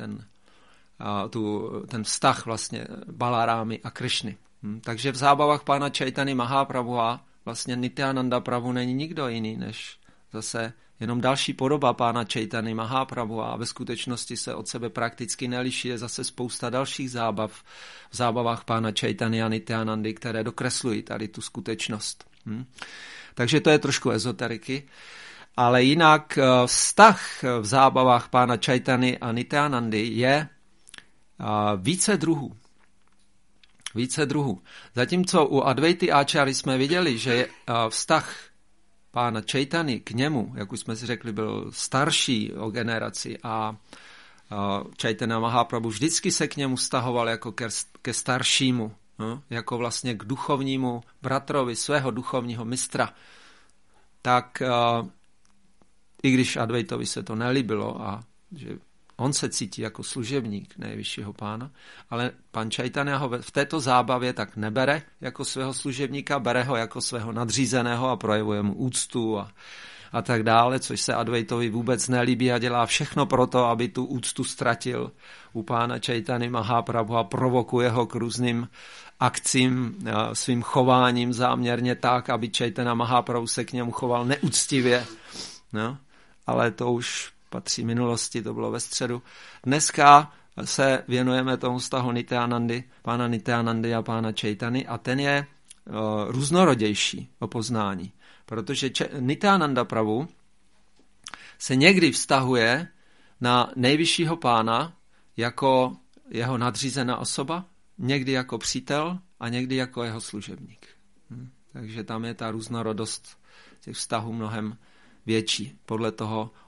ten vztah vlastně Balarámy a Kršny. Takže v zábavách pána Chaitany Mahaprabhua vlastně Nityananda Prabhu není nikdo jiný, než zase jenom další podoba pána Chaitany Mahaprabhua a ve skutečnosti se od sebe prakticky neliší. Je zase spousta dalších zábav v zábavách pána Chaitany a Nityanandy, které dokreslují tady tu skutečnost. Takže to je trošku ezoteriky. Ale jinak vztah v zábavách pána Chaitany a Nityanandy je více druhů. Více druhů. Zatímco u Advaity Acharya jsme viděli, že vztah pána Chaitany k němu, jak už jsme si řekli, byl starší o generaci a Chaitanya Mahaprabhu vždycky se k němu vztahoval jako ke staršímu, jako vlastně k duchovnímu bratrovi svého duchovního mistra. Tak i když Advaitovi se to nelíbilo a že on se cítí jako služebník nejvyššího pána, ale pan Chaitanya ho v této zábavě tak nebere jako svého služebníka, bere ho jako svého nadřízeného a projevuje mu úctu a tak dále, což se Advaitovi vůbec nelíbí a dělá všechno pro to, aby tu úctu ztratil u pána Chaitany Mahaprabhu a provokuje ho k různým akcím svým chováním záměrně tak, aby Chaitanya Mahaprabhu se k němu choval neúctivě. No, ale to už patří minulosti, to bylo ve středu. Dneska se věnujeme tomu vztahu pána Nityanandy a pána Chaitany a ten je různorodější o poznání, protože Nityananda Prabhu se někdy vztahuje na nejvyššího pána jako jeho nadřízená osoba, někdy jako přítel a někdy jako jeho služebník. Takže tam je ta různorodost těch vztahů mnohem větší, podle toho,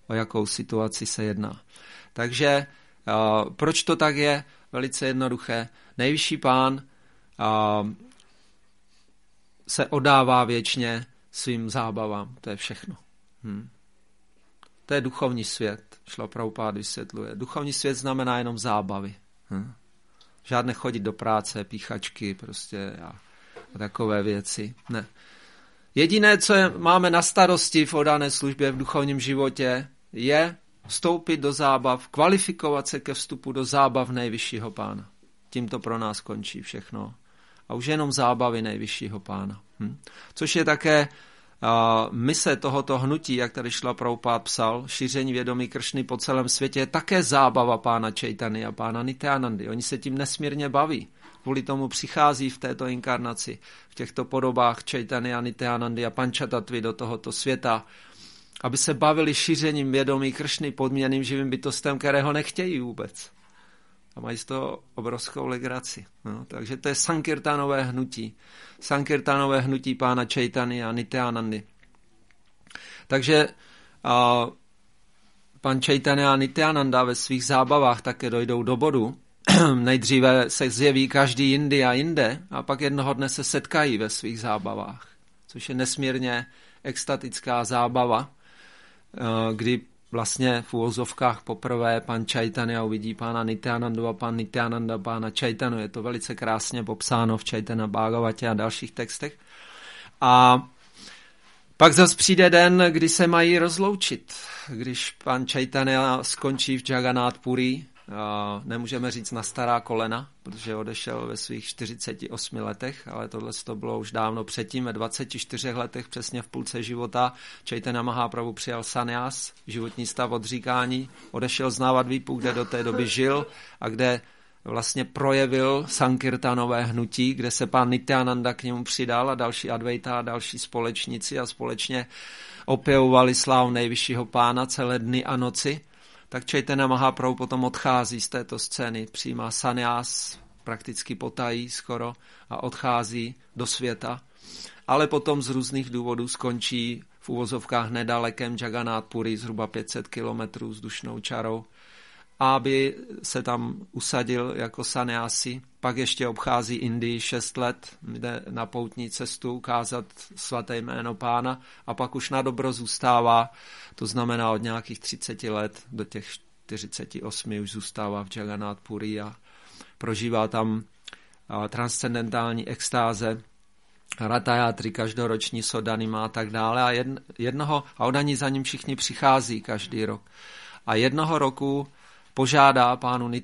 o jakou situaci se jedná. Takže proč to tak je? Velice jednoduché. Nejvyšší Pán se oddává věčně svým zábavám. To je všechno. To je duchovní svět. Šla Prabhupád vysvětluje. Duchovní svět znamená jenom zábavy. Žádné chodit do práce, píchačky prostě a takové věci. Ne. Jediné, co máme na starosti v oddané službě v duchovním životě, je vstoupit do zábav, kvalifikovat se ke vstupu do zábav nejvyššího Pána. Tím to pro nás končí všechno. A už jenom zábavy nejvyššího Pána. Což je také mise tohoto hnutí, jak tady Šrila Prabhupád psal, šíření vědomí Kršny po celém světě, je také zábava Pána Chaitanya a Pána Nityanandy. Oni se tím nesmírně baví. Kvůli tomu přichází v této inkarnaci, v těchto podobách Chaitanya, Nityanandy a Pančatatvy do tohoto světa, aby se bavili šířením vědomí Kršny podměným živým bytostem, kterého nechtějí vůbec. A mají z toho obrovskou legraci. No, takže to je Sankirtanové hnutí. Sankirtanové hnutí Pána Chaitanya a Nityanandy. Takže pan Chaitanya a Nityananda ve svých zábavách také dojdou do bodu. Nejdříve se zjeví každý jindy a jinde a pak jednoho dne se setkají ve svých zábavách. Což je nesmírně extatická zábava, kdy vlastně v uvozovkách poprvé pan Chaitanya uvidí pána Nityanandu a pan Nityananda pána Chaitanu. Je to velice krásně popsáno v Chaitanya Bhagavatě a dalších textech. A pak zase přijde den, kdy se mají rozloučit. Když pan Chaitanya skončí v Jagannath Puri, nemůžeme říct na stará kolena, protože odešel ve svých 48 letech, ale tohle to bylo už dávno předtím, ve 24 letech, přesně v půlce života. Chaitanya Mahaprabhu přijal sannyas, životní stav odříkání, odešel znávat výpu, kde do té doby žil a kde vlastně projevil Sankirtanové hnutí, kde se pán Nityananda k němu přidal a další Advaita a další společníci a společně opěvovali slávu nejvyššího Pána celé dny a noci. Tak Chaitanya Mahaprabhu potom odchází z této scény, přijímá sannyas, prakticky potají skoro a odchází do světa. Ale potom z různých důvodů skončí v uvozovkách nedalekém Jagannath Puri, zhruba 500 kilometrů vzdušnou čarou, aby se tam usadil jako sannyasi. Pak ještě obchází Indii 6 let, jde na poutní cestu ukázat svaté jméno Pána a pak už na dobro zůstává, to znamená od nějakých 30 let do těch 48 už zůstává v Jagannath Puri a prožívá tam transcendentální extáze, ratayátry každoroční sodanima a tak dále a odaní za ním všichni přichází každý rok. A jednoho roku požádá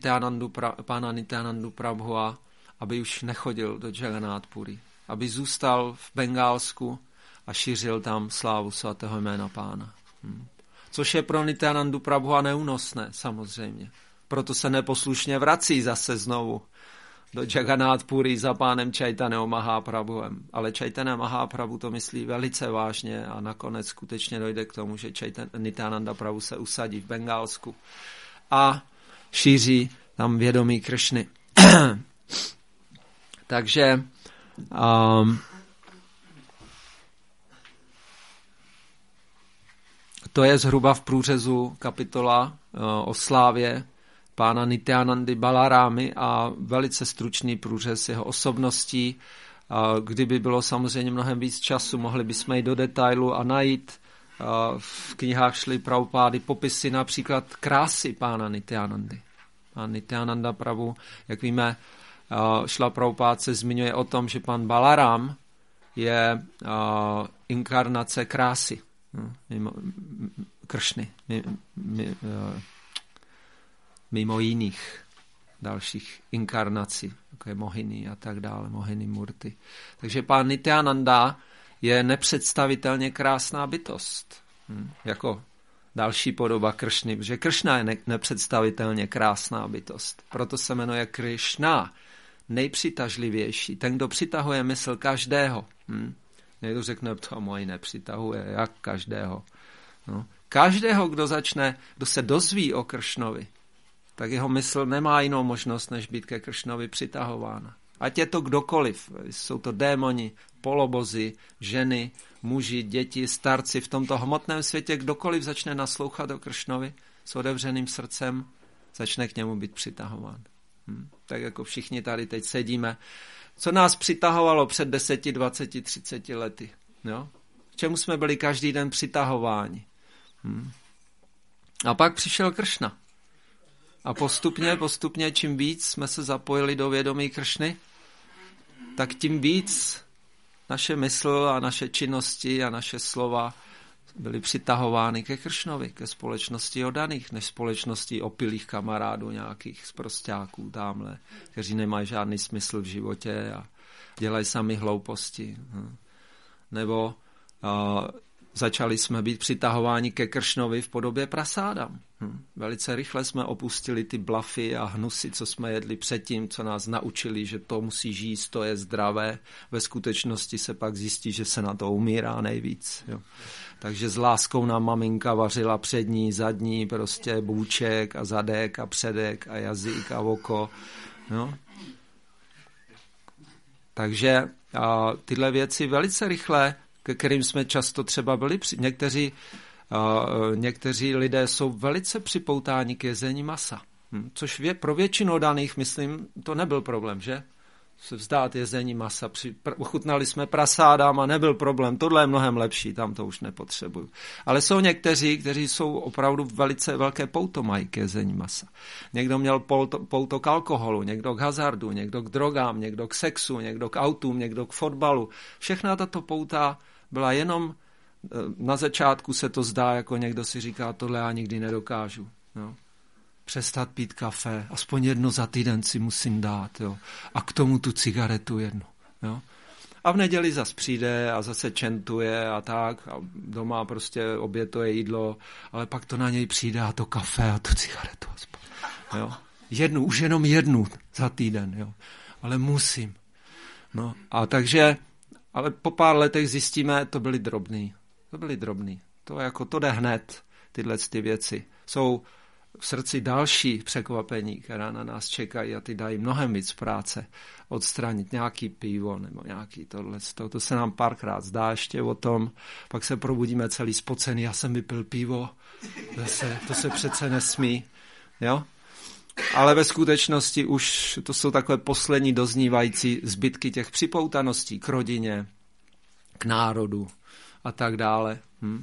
pána Nityanandu Prabhu, aby už nechodil do Jagannath Puri, aby zůstal v Bengálsku a šířil tam slávu svatého jména Pána. Což je pro Nityanandu Prabhu neúnosné, samozřejmě. Proto se neposlušně vrací zase znovu do Jagannath Puri za pánem Chaitanyou Mahaprabhuem. Ale Chaitanya Mahaprabhu to myslí velice vážně a nakonec skutečně dojde k tomu, že Nityananda Prabhu se usadí v Bengálsku a šíří tam vědomí Kršny. Takže to je zhruba v průřezu kapitola o slávě pána Nityanandy Balarámy a velice stručný průřez jeho osobností. Kdyby bylo samozřejmě mnohem víc času, mohli bychom jít do detailu a najít v knihách Šrily Prabhupády popisy například krásy pána Nityanandy. Pán Nityananda Prabhu, jak víme, Šrila Prabhupád se zmiňuje o tom, že pan Balarám je inkarnace krásy, Kršny, mimo jiných dalších inkarnací, jako je Mohini a tak dále, Mohini Murty. Takže pán Nityananda je nepředstavitelně krásná bytost. Jako další podoba Kršny, protože Kršna je nepředstavitelně krásná bytost. Proto se jmenuje Kršna, nejpřitažlivější. Ten, kdo přitahuje mysl každého. Někdo řekne, to moji nepřitahuje, jak každého. No. Každého, kdo se dozví o Kršnovi, tak jeho mysl nemá jinou možnost, než být ke Kršnovi přitahována. Ať je to kdokoliv, jsou to démoni, polobozy, ženy, muži, děti, starci v tomto hmotném světě, kdokoliv začne naslouchat o Kršnovi s otevřeným srdcem, začne k němu být přitahován. Tak jako všichni tady teď sedíme. Co nás přitahovalo před 10, 20, 30 lety? Jo? K čemu jsme byli každý den přitahováni? A pak přišel Kršna. A postupně, čím víc jsme se zapojili do vědomí Kršny, tak tím víc naše mysl a naše činnosti a naše slova byly přitahovány ke Kršnovi, ke společnosti oddaných, než společnosti opilých kamarádů nějakých sprosťáků tamhle, kteří nemají žádný smysl v životě a dělají sami hlouposti. Nebo začali jsme být přitahováni ke Kršnovi v podobě prasádam. Velice rychle jsme opustili ty blafy a hnusy, co jsme jedli předtím, co nás naučili, že to musí žít, to je zdravé. Ve skutečnosti se pak zjistí, že se na to umírá nejvíc. Jo. Takže s láskou nám maminka vařila přední, zadní, prostě bůček a zadek a předek a jazyk a oko. Jo. Takže tyhle věci velice rychle, ke kterým jsme často třeba byli, někteří lidé jsou velice připoutáni k jezení masa. Což pro většinu daných, myslím, to nebyl problém, že? Se vzdát jezení masa. Ochutnali jsme prasádám a nebyl problém. Tohle je mnohem lepší, tam to už nepotřebuju. Ale jsou někteří, kteří jsou opravdu velice velké pouto mají k jezení masa. Někdo měl pouto k alkoholu, někdo k hazardu, někdo k drogám, někdo k sexu, někdo k autům, někdo k fotbalu. Všechna tato pouta byla jenom, na začátku se to zdá, jako někdo si říká, tohle já nikdy nedokážu. Jo. Přestat pít kafe, aspoň jedno za týden si musím dát. Jo. A k tomu tu cigaretu jednu. Jo. A v neděli zas přijde a zase čentuje a tak. A doma prostě obětuje jídlo, ale pak to na něj přijde a to kafe a tu cigaretu. Aspoň. Jo. Už jenom jednu za týden. Jo. Ale musím. No a takže, ale po pár letech zjistíme, to byly drobný. To jde hned, tyhle ty věci. Jsou v srdci další překvapení, která na nás čekají a ty dají mnohem víc práce odstranit nějaký pivo nebo nějaký tohle. To se nám párkrát zdá ještě o tom, pak se probudíme celý spocený, já jsem vypil pivo, to se přece nesmí. Jo? Ale ve skutečnosti už to jsou takové poslední doznívající zbytky těch připoutaností k rodině, k národu a tak dále.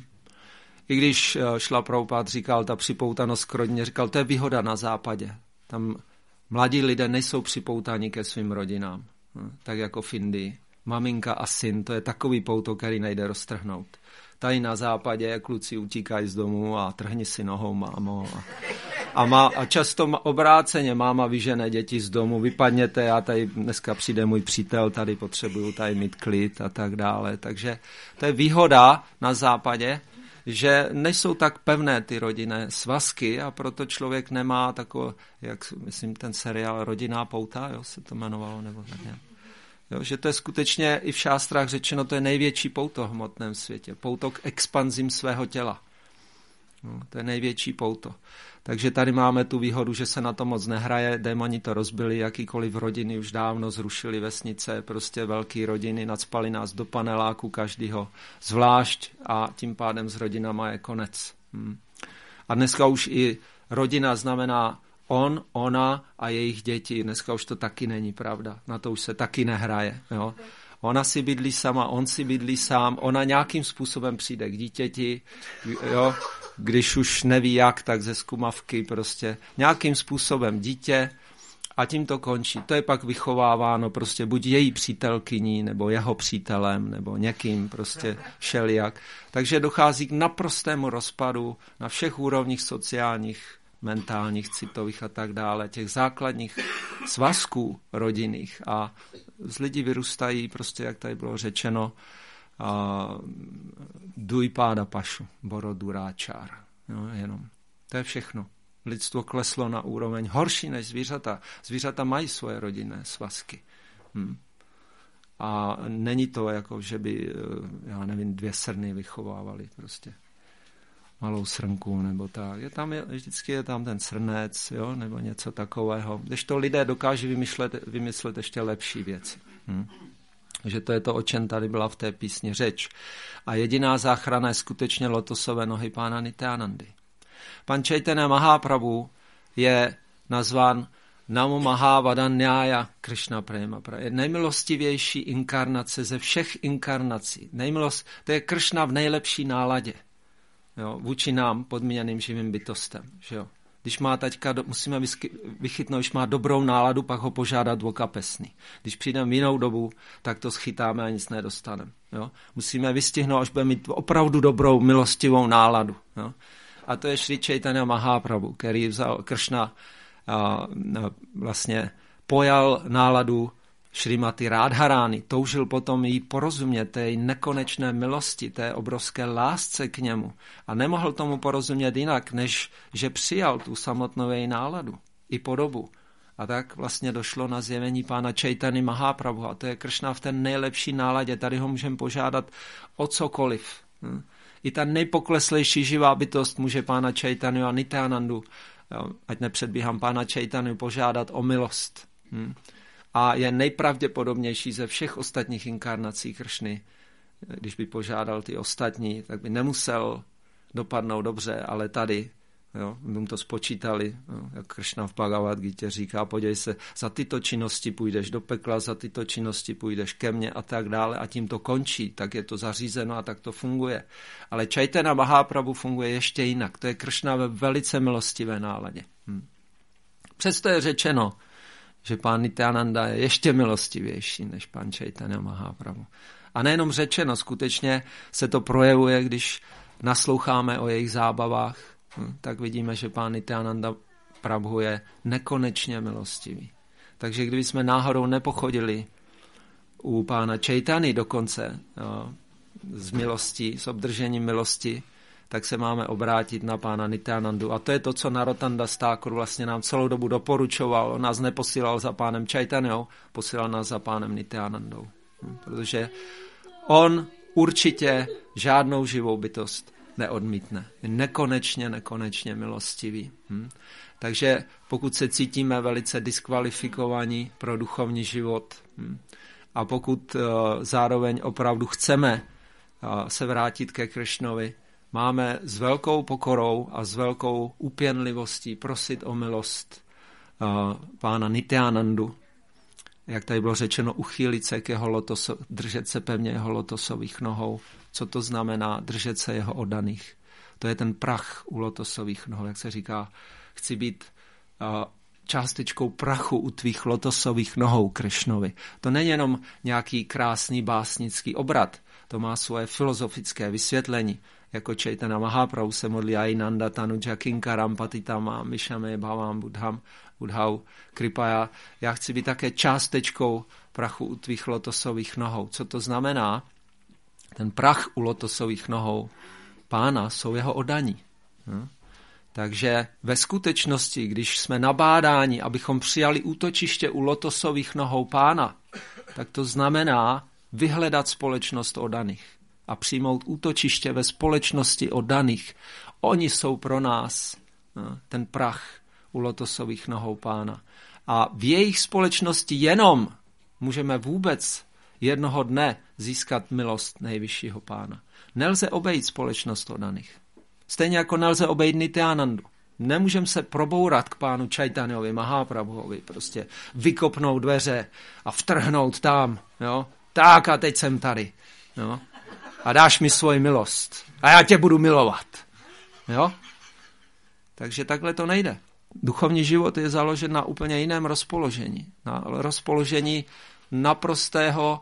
I když Šla Prabhupád říkal, ta připoutanost k rodině, říkal, to je výhoda na západě. Tam mladí lidé nejsou připoutáni ke svým rodinám, tak jako v Indii. Maminka a syn, to je takový pouto, který nejde roztrhnout. Tady na západě kluci utíkají z domu a trhni si nohou, mámo. A často obráceně máma vyžene děti z domu, vypadněte, já tady dneska přijde můj přítel, tady potřebuju tady mít klid a tak dále. Takže to je výhoda na západě, že nejsou tak pevné ty rodinné svazky a proto člověk nemá takové, jak myslím ten seriál Rodinná pouta, jo, se to jmenovalo, nebo tak nějak. Jo, že to je skutečně i v šástrách řečeno, to je největší pouto v hmotném světě. Pouto k expanzím svého těla. No, to je největší pouto. Takže tady máme tu výhodu, že se na to moc nehraje. Démoni to rozbili, jakýkoliv rodiny už dávno zrušili vesnice, prostě velké rodiny, nacpali nás do paneláku každýho zvlášť a tím pádem s rodinama je konec. A dneska už i rodina znamená on, ona a jejich děti. Dneska už to taky není pravda. Na to už se taky nehraje. Jo. Ona si bydlí sama, on si bydlí sám, ona nějakým způsobem přijde k dítěti, jo, když už neví jak, tak ze zkumavky prostě nějakým způsobem dítě a tím to končí. To je pak vychováváno prostě buď její přítelkyní, nebo jeho přítelem, nebo někým prostě všelijak. Takže dochází k naprostému rozpadu na všech úrovních sociálních, mentálních, citových a tak dále, těch základních svazků rodinných a z lidí vyrůstají prostě, jak tady bylo řečeno, Dujpáda pašu, Boroduráčár. No, jenom. To je všechno. Lidstvo kleslo na úroveň horší než zvířata. Zvířata mají svoje rodinné svazky. A není to jako, že by, já nevím, 2 srny vychovávali prostě malou srnku nebo tak. Vždycky je tam ten srnec, jo, nebo něco takového. Když to lidé dokáží vymyslet ještě lepší věci. že to je to, o čem tady byla v té písni řeč. A jediná záchrana je skutečně lotosové nohy pána Nityanandy. Pan Chaitanya Mahaprabhu je nazván Namo Mahavadanyaya Krishna Prema. Je nejmilostivější inkarnace ze všech inkarnací. To je Krishna v nejlepší náladě. Jo, vůči nám, podmíněným živým bytostem. Že jo. Když má taťka, musíme vychytnout, když má dobrou náladu, pak ho požádat o kapesný. Když přijdeme v jinou dobu, tak to schytáme a nic nedostaneme. Jo. Musíme vystihnout, až bude mít opravdu dobrou, milostivou náladu. Jo. A to je Šri Chaitanya Mahaprabhu, který vzal Kršna a vlastně pojal náladu Šrimati Radharány, toužil potom jí porozumět té nekonečné milosti, té obrovské lásce k němu. A nemohl tomu porozumět jinak, než že přijal tu samotnou její náladu i podobu. A tak vlastně došlo na zjevení pána Chaitanya Mahaprabhu. A to je Kršna v té nejlepší náladě. Tady ho můžeme požádat o cokoliv. I ta nejpokleslejší živá bytost může pána Chaitanya a Nityanandu, ať nepředbíhám, pána Chaitanya požádat o milost. A je nejpravděpodobnější ze všech ostatních inkarnací Kršny. Když by požádal ty ostatní, tak by nemusel dopadnout dobře, ale tady, jo, by to spočítali, jo, jak Kršna v Bhagavad Gita říká, podívej se, za tyto činnosti půjdeš do pekla, za tyto činnosti půjdeš ke mně a tak dále a tím to končí, tak je to zařízeno a tak to funguje. Ale Chaitanya Mahaprabhu funguje ještě jinak, to je Kršna ve velice milostivé náladě. Přesto je řečeno, že pán Nityananda je ještě milostivější než pán Chaitanya Mahaprabhu. A nejenom řečeno, skutečně se to projevuje, když nasloucháme o jejich zábavách, tak vidíme, že pán Nityananda Prabhu je nekonečně milostivý. Takže kdyby jsme náhodou nepochodili u pána Chaitany dokonce z milosti, s obdržením milosti, tak se máme obrátit na pána Nityanandu. A to je to, co Narottanda Thakur vlastně nám celou dobu doporučoval. On nás neposílal za pánem Chaitanyou, posílal nás za pánem Nityanandou. Protože on určitě žádnou živou bytost neodmítne. Je nekonečně milostivý. Takže pokud se cítíme velice diskvalifikovaní pro duchovní život a pokud zároveň opravdu chceme se vrátit ke Krišnovi, máme s velkou pokorou a s velkou úpěnlivostí prosit o milost pána Nityanandu. Jak tady bylo řečeno, uchýlit se k jeho držet se pevně jeho lotosových nohou. Co to znamená držet se jeho oddaných? To je ten prach u lotosových nohou, jak se říká, chci být částečkou prachu u tvých lotosových nohou, Krišnovi. To není jenom nějaký krásný básnický obrat, to má svoje filozofické vysvětlení. Jako Chaitanya Mahaprabhu se modlí Ainanda Tanuja Kinkaram Patitama Mishame Bhavam Budhau Kripaya. Já chci být také částečkou prachu u tvých lotosových nohou. Co to znamená? Ten prach u lotosových nohou pána jsou jeho oddaní. Takže ve skutečnosti, když jsme nabádáni, abychom přijali útočiště u lotosových nohou pána, tak to znamená vyhledat společnost oddaných a přijmout útočiště ve společnosti oddaných. Oni jsou pro nás ten prach u lotosových nohou pána. A v jejich společnosti jenom můžeme vůbec jednoho dne získat milost nejvyššího pána. Nelze obejít společnost oddaných. Stejně jako nelze obejít Nityanandu. Nemůžeme se probourat k pánu Chaitanyovi Mahaprabhuovi, prostě vykopnout dveře a vtrhnout tam, jo? Tak a teď jsem tady, jo? A dáš mi svoji milost a já tě budu milovat, jo? Takže takhle to nejde. Duchovní život je založen na úplně jiném rozpoložení. Na rozpoložení naprostého,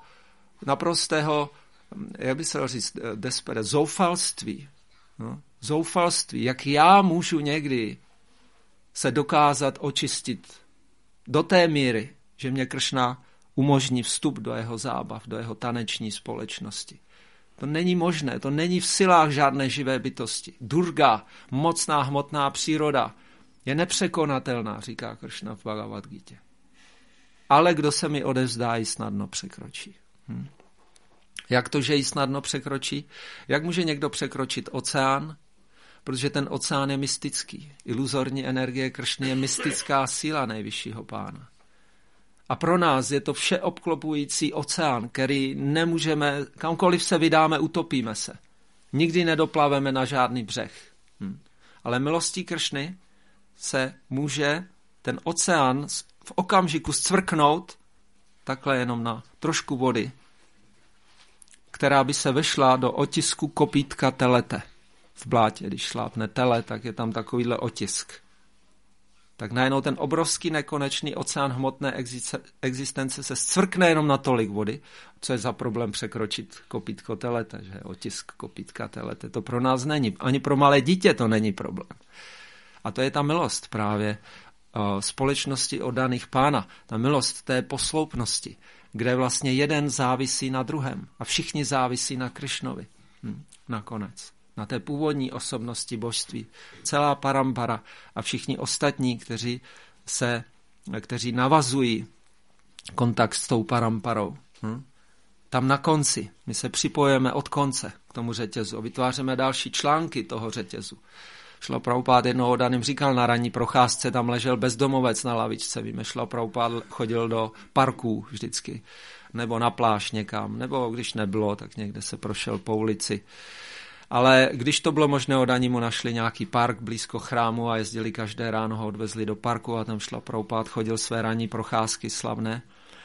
jak by se říct, zoufalství. No? Zoufalství, jak já můžu někdy se dokázat očistit do té míry, že mě Kršna umožní vstup do jeho zábav, do jeho taneční společnosti. To není možné, to není v silách žádné živé bytosti. Durga, mocná hmotná příroda, je nepřekonatelná, říká Kršna v Bhagavad Gita. Ale kdo se mi odevzdá, ji snadno překročí. Jak to, že ji snadno překročí? Jak může někdo překročit oceán? Protože ten oceán je mystický. Iluzorní energie Kršny je mystická síla nejvyššího pána. A pro nás je to všeobklopující oceán, který nemůžeme, kamkoliv se vydáme, utopíme se. Nikdy nedoplaveme na žádný břeh. Ale milostí Kršny se může ten oceán v okamžiku zcvrknout takhle jenom na trošku vody, která by se vešla do otisku kopítka telete. V blátě, když šlápne tele, tak je tam takovýhle otisk. Tak najednou ten obrovský nekonečný oceán hmotné existence se zcvrkne jenom na tolik vody. Co je za problém překročit kopítko telete, že otisk kopítka telete, to pro nás není. Ani pro malé dítě to není problém. A to je ta milost právě společnosti oddaných Pána. Ta milost té posloupnosti, kde vlastně jeden závisí na druhém a všichni závisí na Krišnovi. Nakonec. Na té původní osobnosti božství. Celá parampara a všichni ostatní, kteří navazují kontakt s tou paramparou. Tam na konci. My se připojujeme od konce k tomu řetězu. Vytváříme další články toho řetězu. Šla Prabhupád jednou oddaným říkal na ranní procházce, tam ležel bezdomovec na lavičce. Víme, Šla Prabhupád chodil do parků vždycky, nebo na pláž někam, nebo když nebylo, tak někde se prošel po ulici. Ale když to bylo možné, oddaní mu našli nějaký park blízko chrámu a jezdili každé ráno, ho odvezli do parku a tam Šla Prabhupád chodil své ranní procházky slavné.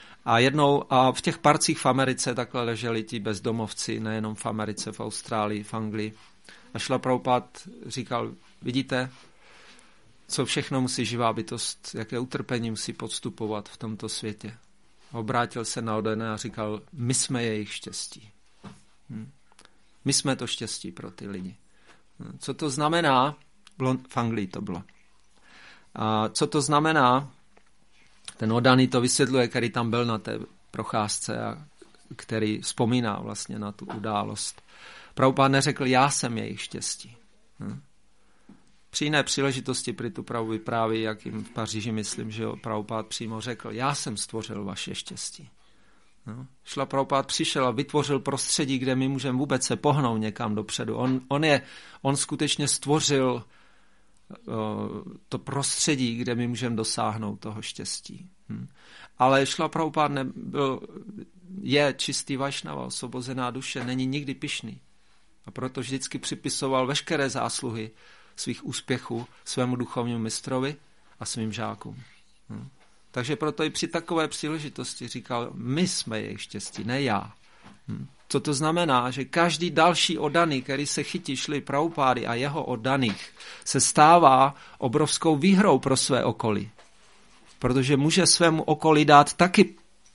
A v těch parcích v Americe takhle leželi ti bezdomovci, nejenom v Americe, v Austrálii, v Anglii. A Šla Prabhupád říkal, vidíte, co všechno musí živá bytost, jaké utrpení musí podstupovat v tomto světě. Obrátil se na oddané a říkal, my jsme jejich štěstí. My jsme to štěstí pro ty lidi. Co to znamená? V Anglii to bylo. A co to znamená? Ten oddaný to vysvětluje, který tam byl na té procházce a který vzpomíná vlastně na tu událost. Prabhupád neřekl, já jsem jejich štěstí. Při jiné příležitosti při tu Prabhu vypráví, jak jim v Paříži, myslím, že Prabhupád přímo řekl, já jsem stvořil vaše štěstí. Šla Prabhupád přišel a vytvořil prostředí, kde my můžeme vůbec se pohnout někam dopředu. On skutečně stvořil to prostředí, kde my můžeme dosáhnout toho štěstí. Ale Šla Prabhupád je čistý vajšnava, osvobozená duše, není nikdy pyšný. A proto vždycky připisoval veškeré zásluhy svých úspěchů svému duchovnímu mistrovi a svým žákům. Takže proto i při takové příležitosti říkal, my jsme jejich štěstí, ne já. Co to znamená, že každý další oddaný, který se chytí Šly Prabhupády a jeho oddaných, se stává obrovskou výhrou pro své okolí. Protože může svému okolí dát taky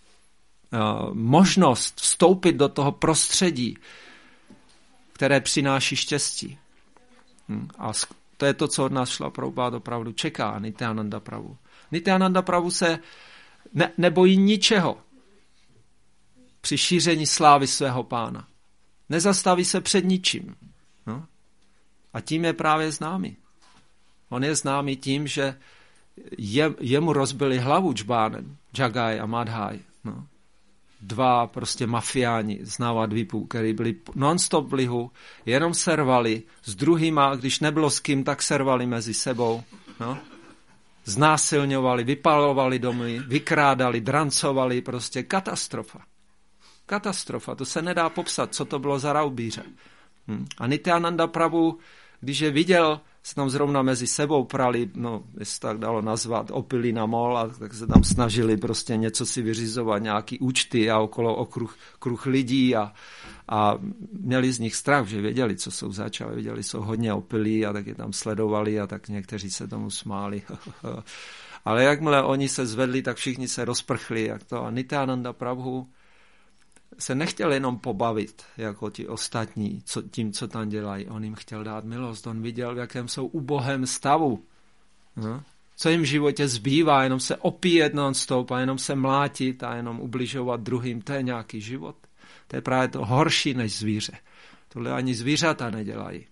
možnost vstoupit do toho prostředí, které přináší štěstí. A to je to, co od nás Šla Prabhupád opravdu čeká, Nityananda Prabhu. Nityananda Prabhu se nebojí ničeho při šíření slávy svého Pána. Nezastaví se před ničím. A tím je právě známý. On je známý tím, že jemu rozbili hlavu džbánem, Jagai a Madhai. Dva prostě mafiáni z Navadvipu, který byli non-stop v lihu, jenom servali s druhýma, když nebylo s kým, tak servali mezi sebou. Znásilňovali, vypalovali domy, vykrádali, drancovali, prostě katastrofa. Katastrofa, to se nedá popsat, co to bylo za raubíře. A Nityananda Prabhu, když je viděl, se tam zrovna mezi sebou prali, jestli tak dalo nazvat, opilí na mol, a tak se tam snažili prostě něco si vyřizovat, nějaký účty a okolo kruh lidí a měli z nich strach, že věděli, co jsou zač, ale věděli, jsou hodně opilí a tak je tam sledovali a tak někteří se tomu smáli. Ale jakmile oni se zvedli, tak všichni se rozprchli. Jak to. A Nityananda Prabhu se nechtěl jenom pobavit, jako ti ostatní, tím, co tam dělají. On jim chtěl dát milost. On viděl, v jakém jsou ubohém stavu. Co jim v životě zbývá, jenom se opíjet non-stop a jenom se mlátit a jenom ubližovat druhým. To je nějaký život. To je právě to horší než zvíře. Tohle ani zvířata nedělají.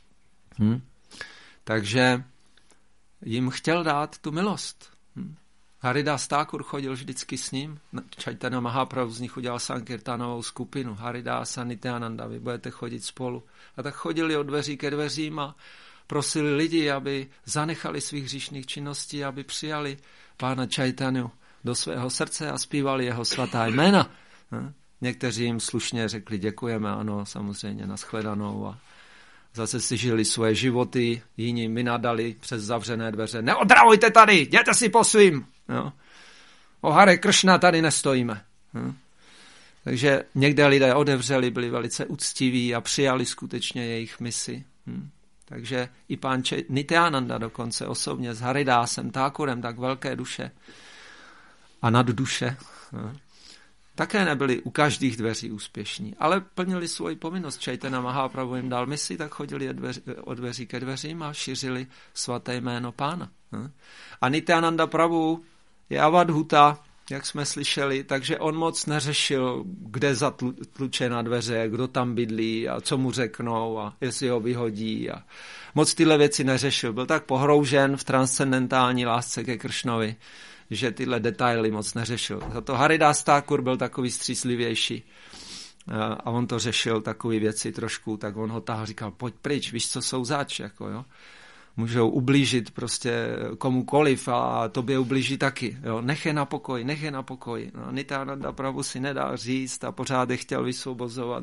Takže jim chtěl dát tu milost. Haridas Thakur chodil vždycky s ním. Chaitanya Mahaprabhu z nich udělal sankirtanovou skupinu. Haridas a Nityananda, vy budete chodit spolu. A tak chodili od dveří ke dveřím a prosili lidi, aby zanechali svých hříšných činností, aby přijali Pána Chaitanyu do svého srdce a zpívali jeho svatá jména. Někteří jim slušně řekli děkujeme, ano, samozřejmě, nashledanou a zase si žili svoje životy, jiní mi nadali přes zavřené dveře. Neodravujte tady, jděte si po svým. Jo. O Hare Kršna tady nestojíme. Takže někde lidé odevřeli, byli velice uctiví a přijali skutečně jejich misi. Takže i pán Nityananda dokonce osobně s Haridásem, Thakurem, tak velké duše a nadduše, také nebyli u každých dveří úspěšní, ale plnili svoji povinnost. Chaitanya Mahaprabhu jim dal misi, tak chodili od dveří ke dveřím a šířili svaté jméno pána. A Nityananda Prabhu je avadhuta, jak jsme slyšeli, takže on moc neřešil, kde zatluče na dveře, kdo tam bydlí a co mu řeknou a jestli ho vyhodí. A moc tyhle věci neřešil. Byl tak pohroužen v transcendentální lásce ke Kršnovi, že tyhle detaily moc neřešil. Za to Haridas Thakur byl takový střízlivější a on to řešil takové věci trošku, tak on ho tahal, říkal, pojď pryč, víš, co jsou zač, jako jo. Můžou ublížit prostě komukoliv a tobě ublíží taky. Jo. Nech je na pokoji. No, Nityananda Prabhu si nedá říct a pořád je chtěl vysvobozovat.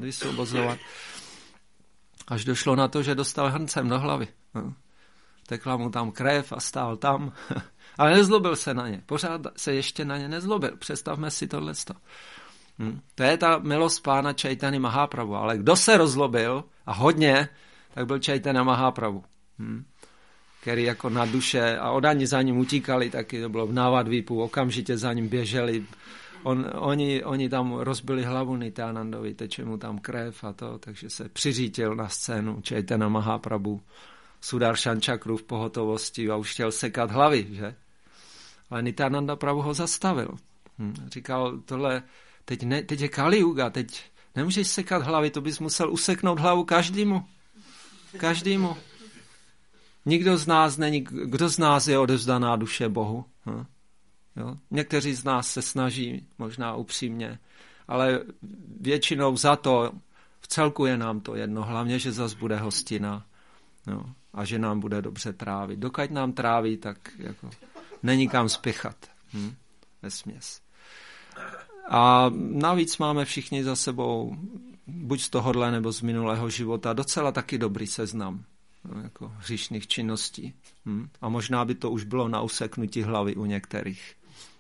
Až došlo na to, že dostal hrncem do hlavy. No. Tekla mu tam krev a stál tam. Ale nezlobil se na ně. Pořád se ještě na ně nezlobil. Představme si tohleto. To je ta milost pána Chaitanya Mahaprabhu. Ale kdo se rozlobil a hodně, tak byl Chaitanya Mahaprabhu. Který jako na duše a odani za ním utíkali, taky to bylo v Navadvipu, okamžitě za ním běželi. Oni tam rozbili hlavu Nityanandovi, teče mu tam krev a to, takže se přiřítil na scénu Chaitanya Mahaprabhu, Sudarshan Čakru v pohotovosti a už chtěl sekat hlavy, že? Ale Nityananda Prabhu ho zastavil. Říkal, tohle, teď je Kali Yuga, teď nemůžeš sekat hlavy, to bys musel useknout hlavu každému. Nikdo z nás není, kdo z nás je odevzdaná duše Bohu. Jo? Někteří z nás se snaží, možná upřímně, ale většinou za to, v celku je nám to jedno, hlavně, že zas bude hostina, jo? A že nám bude dobře trávit. Dokud nám tráví, tak jako není kam spěchat. Vesměs. A navíc máme všichni za sebou, buď z tohohle nebo z minulého života, docela taky dobrý seznam jako hříšných činností. A možná by to už bylo na useknutí hlavy u některých.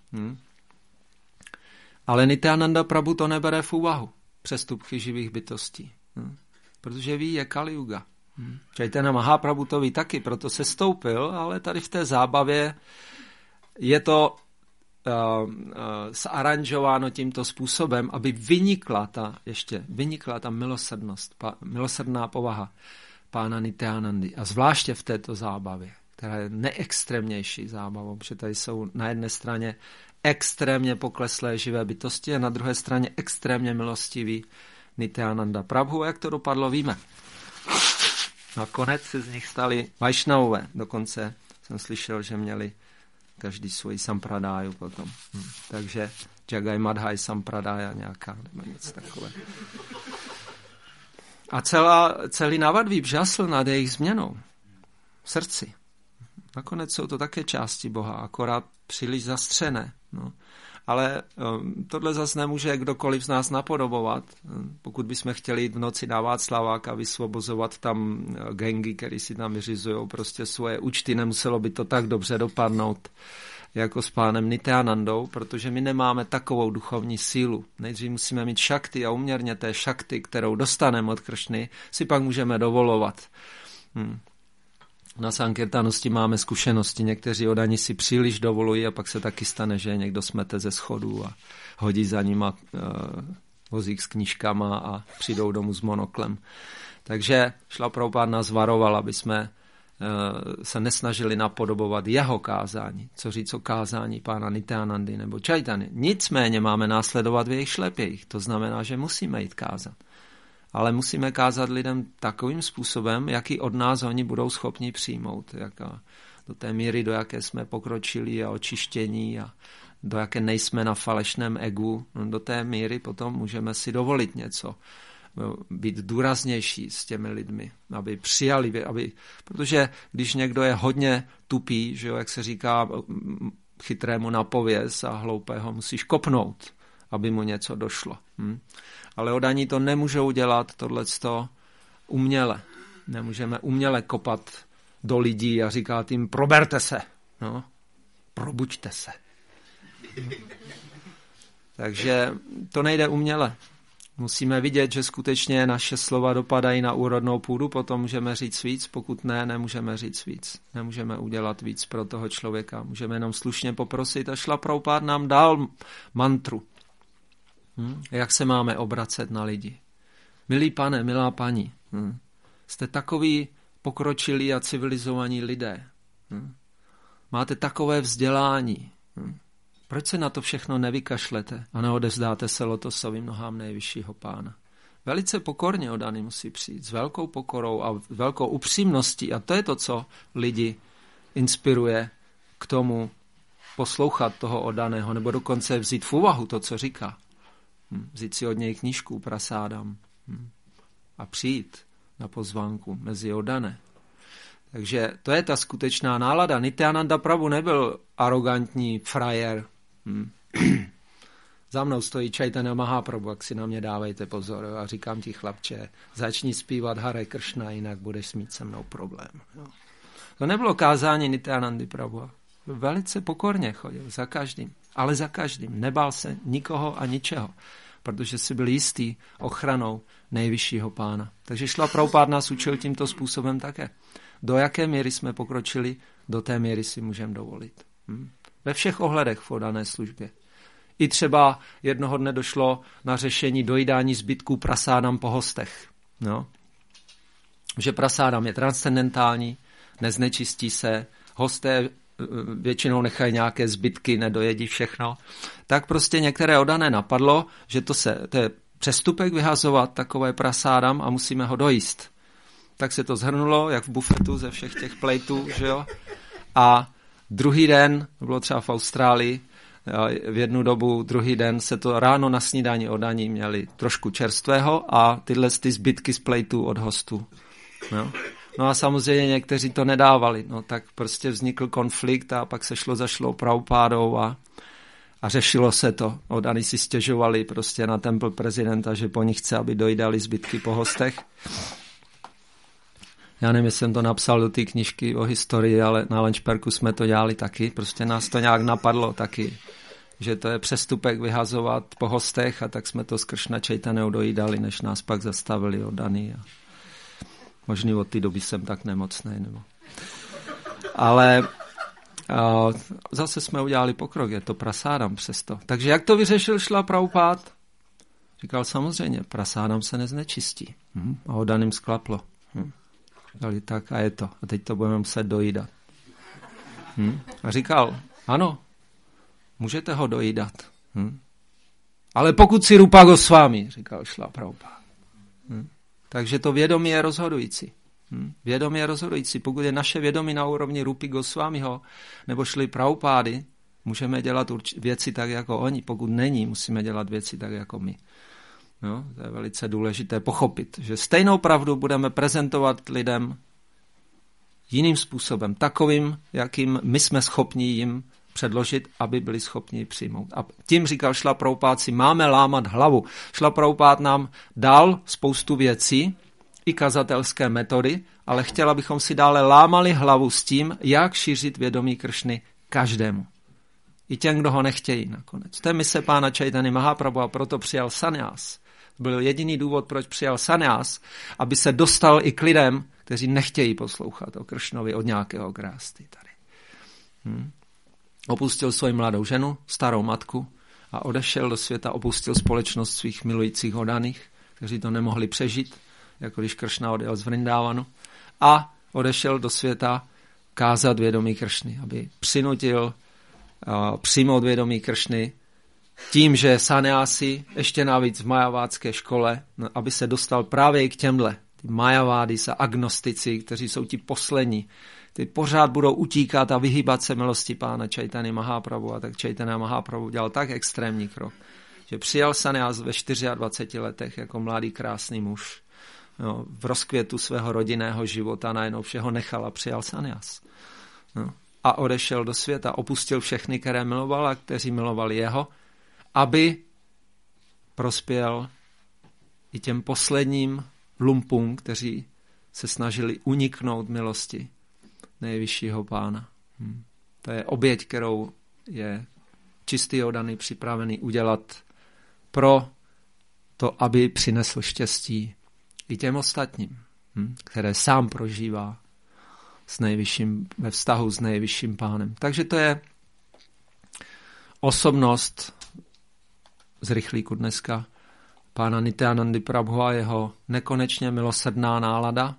Ale Nityananda Prabhu to nebere v úvahu. Přestupky živých bytostí. Protože ví, je Kali Yuga. Chaitanya Mahaprabhu to ví taky, proto se stoupil, ale tady v té zábavě je to zaranžováno tímto způsobem, aby vynikla ta milosrdná povaha pána Nityanandy. A zvláště v této zábavě, která je nejextrémnější zábavou, protože tady jsou na jedné straně extrémně pokleslé živé bytosti a na druhé straně extrémně milostivý Nityananda Prabhu. A jak to dopadlo, víme. Nakonec se z nich stali Vajšnavové. Dokonce jsem slyšel, že měli každý svoji sampradáju potom. Takže Jagai Madhai sampradája nějaká, nebo něco takové. A celý Navadvip žasl nad jejich změnou v srdci. Nakonec jsou to také části Boha, akorát příliš zastřené. No. Ale tohle zase nemůže kdokoliv z nás napodobovat. Pokud bychom chtěli jít v noci na Václavák a vysvobozovat tam gengy, který si tam vyřizují prostě svoje účty, nemuselo by to tak dobře dopadnout jako s pánem Nityanandou, protože my nemáme takovou duchovní sílu. Nejdřív musíme mít šakty a uměrně té šakty, kterou dostaneme od Kršny, si pak můžeme dovolovat. Na Sankirtanu s tím máme zkušenosti. Někteří odani si příliš dovolují a pak se taky stane, že někdo smete ze schodů a hodí za nima vozík s knížkama a přijdou domů s monoklem. Takže Šrila Prabhupáda nás varoval, aby jsme se nesnažili napodobovat jeho kázání. Co říct o kázání pána Nityanandy nebo Chaitanya. Nicméně máme následovat v jejich šlepějích. To znamená, že musíme jít kázat. Ale musíme kázat lidem takovým způsobem, jaký od nás oni budou schopni přijmout. Do té míry, do jaké jsme pokročili a očištění a do jaké nejsme na falešném egu, do té míry potom můžeme si dovolit něco. Být důraznější s těmi lidmi, aby přijali, protože když někdo je hodně tupý, že jo, jak se říká, chytrému napověz a hloupého musíš kopnout, aby mu něco došlo. Ale oddaní to nemůžou dělat tohleto uměle. Nemůžeme uměle kopat do lidí a říkat jim, proberte se, no, probuďte se. Takže to nejde uměle. Musíme vidět, že skutečně naše slova dopadají na úrodnou půdu, potom můžeme říct víc, pokud ne, nemůžeme říct víc. Nemůžeme udělat víc pro toho člověka. Můžeme jenom slušně poprosit a Šrila Prabhupád nám dal mantru. Jak se máme obracet na lidi. Milý pane, milá paní, jste takový pokročilí a civilizovaní lidé. Máte takové vzdělání. Proč se na to všechno nevykašlete a neodevzdáte se lotosovým nohám nejvyššího pána? Velice pokorně oddaný musí přijít, s velkou pokorou a velkou upřímností. A to je to, co lidi inspiruje k tomu poslouchat toho oddaného, nebo dokonce vzít v úvahu to, co říká. Vzít si od něj knížku Prasádam a přijít na pozvánku mezi oddané. Takže to je ta skutečná nálada. Nityananda Prabhu nebyl arrogantní frajer. Za mnou stojí Chaitanya Mahaprabhu, jak si na mě dávejte pozor. A říkám ti, chlapče, začni zpívat Hare Kršna, jinak budeš mít se mnou problém. To nebylo kázání Nityanandy Prabhu. Velice pokorně chodil za každým, ale za každým. Nebál se nikoho a ničeho, protože si byl jistý ochranou nejvyššího pána. Takže Šrila Prabhupád nás učil tímto způsobem také. Do jaké míry jsme pokročili, do té míry si můžeme dovolit. Ve všech ohledech v oddané službě. I třeba jednoho dne došlo na řešení dojídání zbytků prasádam po hostech. No. Že prasádam je transcendentální, neznečistí se, hosté většinou nechají nějaké zbytky, nedojedí všechno. Tak prostě některé oddané napadlo, že to je přestupek vyhazovat takové prasádam a musíme ho dojíst. Tak se to zhrnulo, jak v bufetu ze všech těch plejtů, že jo? A druhý den, to bylo třeba v Austrálii, v jednu dobu, druhý den se to ráno na snídani oddaní měli trošku čerstvého a tyhle ty zbytky z plejtů od hostů. No a samozřejmě někteří to nedávali, no tak prostě vznikl konflikt a pak se šlo za Šrilou Prabhupádou a řešilo se to. Oddaní si stěžovali prostě na templ prezidenta, že po nich chce, aby dojídali zbytky po hostech. Já nevím, jestli jsem to napsal do té knížky o historii, ale na Lunchperku jsme to dělali taky. Prostě nás to nějak napadlo taky, že to je přestupek vyhazovat po hostech a tak jsme to s Kršna Čejtanou dojídali, než nás pak zastavili oddaný. Možný od té doby jsem tak nemocnej. Nebo. Ale zase jsme udělali pokrok, je to prasádam přesto. Takže jak to vyřešil Šrila Prabhupád? Říkal samozřejmě, prasádam se neznečistí. A oddaným sklaplo. Říkali tak a je to. A teď to budeme muset dojídat. A říkal, ano, můžete ho dojídat. Ale pokud si Rupa Gosvámi, říkal Šrila Prabhupád. Takže to vědomí je rozhodující. Vědomí je rozhodující. Pokud je naše vědomí na úrovni Rupy Gosvámiho nebo Šrily Prabhupády, můžeme dělat věci tak jako oni. Pokud není, musíme dělat věci tak jako my. No, to je velice důležité pochopit, že stejnou pravdu budeme prezentovat lidem jiným způsobem, takovým, jakým my jsme schopni jim předložit, aby byli schopni ji přijmout. A tím říkal Šrila Prabhupád, si máme lámat hlavu. Šrila Prabhupád nám dal spoustu věcí, i kazatelské metody, ale chtěl, abychom si dále lámali hlavu s tím, jak šířit vědomí Kršny každému. I těm, kdo ho nechtějí nakonec. To je mise pána Chaitanya Mahaprabhu a proto přijal sannyás. Byl jediný důvod, proč přijal sannyás, aby se dostal i k lidem, kteří nechtějí poslouchat o Kršnovi od nějakého krásty tady. Opustil svoji mladou ženu, starou matku a odešel do světa, opustil společnost svých milujících oddaných, kteří to nemohli přežít, jako když Kršna odjel z Vrindávanu, a odešel do světa kázat vědomí Kršny, aby přinutil přijmout vědomí Kršny tím, že sannyási, ještě navíc v majavácké škole, aby se dostal právě i k těmhle, ty majavádis a agnostici, kteří jsou ti poslední, ty pořád budou utíkat a vyhýbat se milosti pána Chaitanya Mahaprabhu. A tak Chaitanya Mahaprabhu dělal tak extrémní krok, že přijal sannyás ve 24 letech jako mladý krásný muž. V rozkvětu svého rodinného života najednou všeho nechal a přijal sannyás. a odešel do světa, opustil všechny, které miloval a kteří milovali jeho, aby prospěl i těm posledním lumpům, kteří se snažili uniknout milosti nejvyššího Pána. To je oběť, kterou je čistý oddaný připravený udělat pro to, aby přinesl štěstí i těm ostatním, které sám prožívá ve vztahu s nejvyšším Pánem. Takže to je osobnost z rychlíku dneska pána Nityanandy Prabhu a jeho nekonečně milosrdná nálada,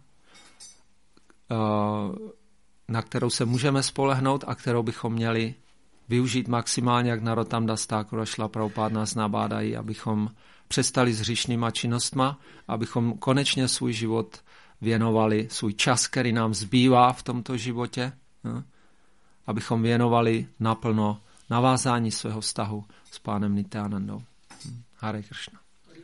na kterou se můžeme spolehnout a kterou bychom měli využít maximálně, jak Narottam Das Thakur a Šrila Prabhupád nás nabádají, abychom přestali s hříšnýma činnostma, abychom konečně svůj život věnovali, svůj čas, který nám zbývá v tomto životě, abychom věnovali naplno navázání svého vztahu s pánem Nityanandou. Hare Krishna.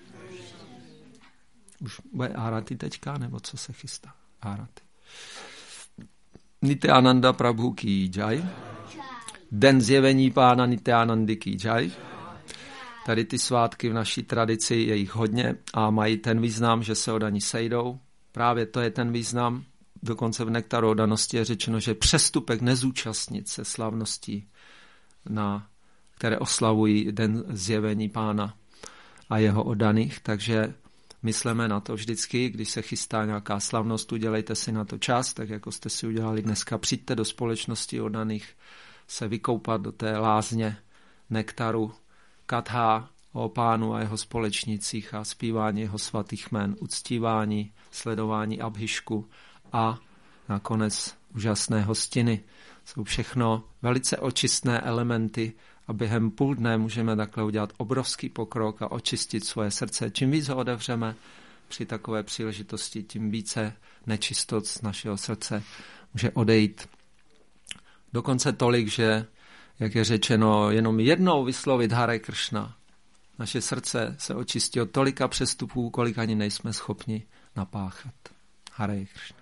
Už bude Arati teďka, nebo co se chystá? Arati. Nityananda Prabhu ki jai. Den zjevení pána Nityanandy ki jai. Tady ty svátky v naší tradici je jich hodně a mají ten význam, že se oddaní sejdou. Právě to je ten význam. Dokonce v Nektaru oddanosti je řečeno, že přestupek nezúčastnit se slavností, které oslavují den zjevení pána a jeho oddaných. Takže myslíme na to vždycky, když se chystá nějaká slavnost, udělejte si na to čas, tak jako jste si udělali dneska, přijďte do společnosti oddaných, se vykoupat do té lázně Nektaru, Katha o pánu a jeho společnících a zpívání jeho svatých jmen, uctívání, sledování abhišku a nakonec úžasné hostiny. Jsou všechno velice očistné elementy a během půl dne můžeme takhle udělat obrovský pokrok a očistit svoje srdce. Čím víc ho otevřeme při takové příležitosti, tím více nečistot z našeho srdce může odejít. Dokonce tolik, že, jak je řečeno, jenom jednou vyslovit Hare Krishna. Naše srdce se očistí od tolika přestupů, kolik ani nejsme schopni napáchat. Hare Krishna.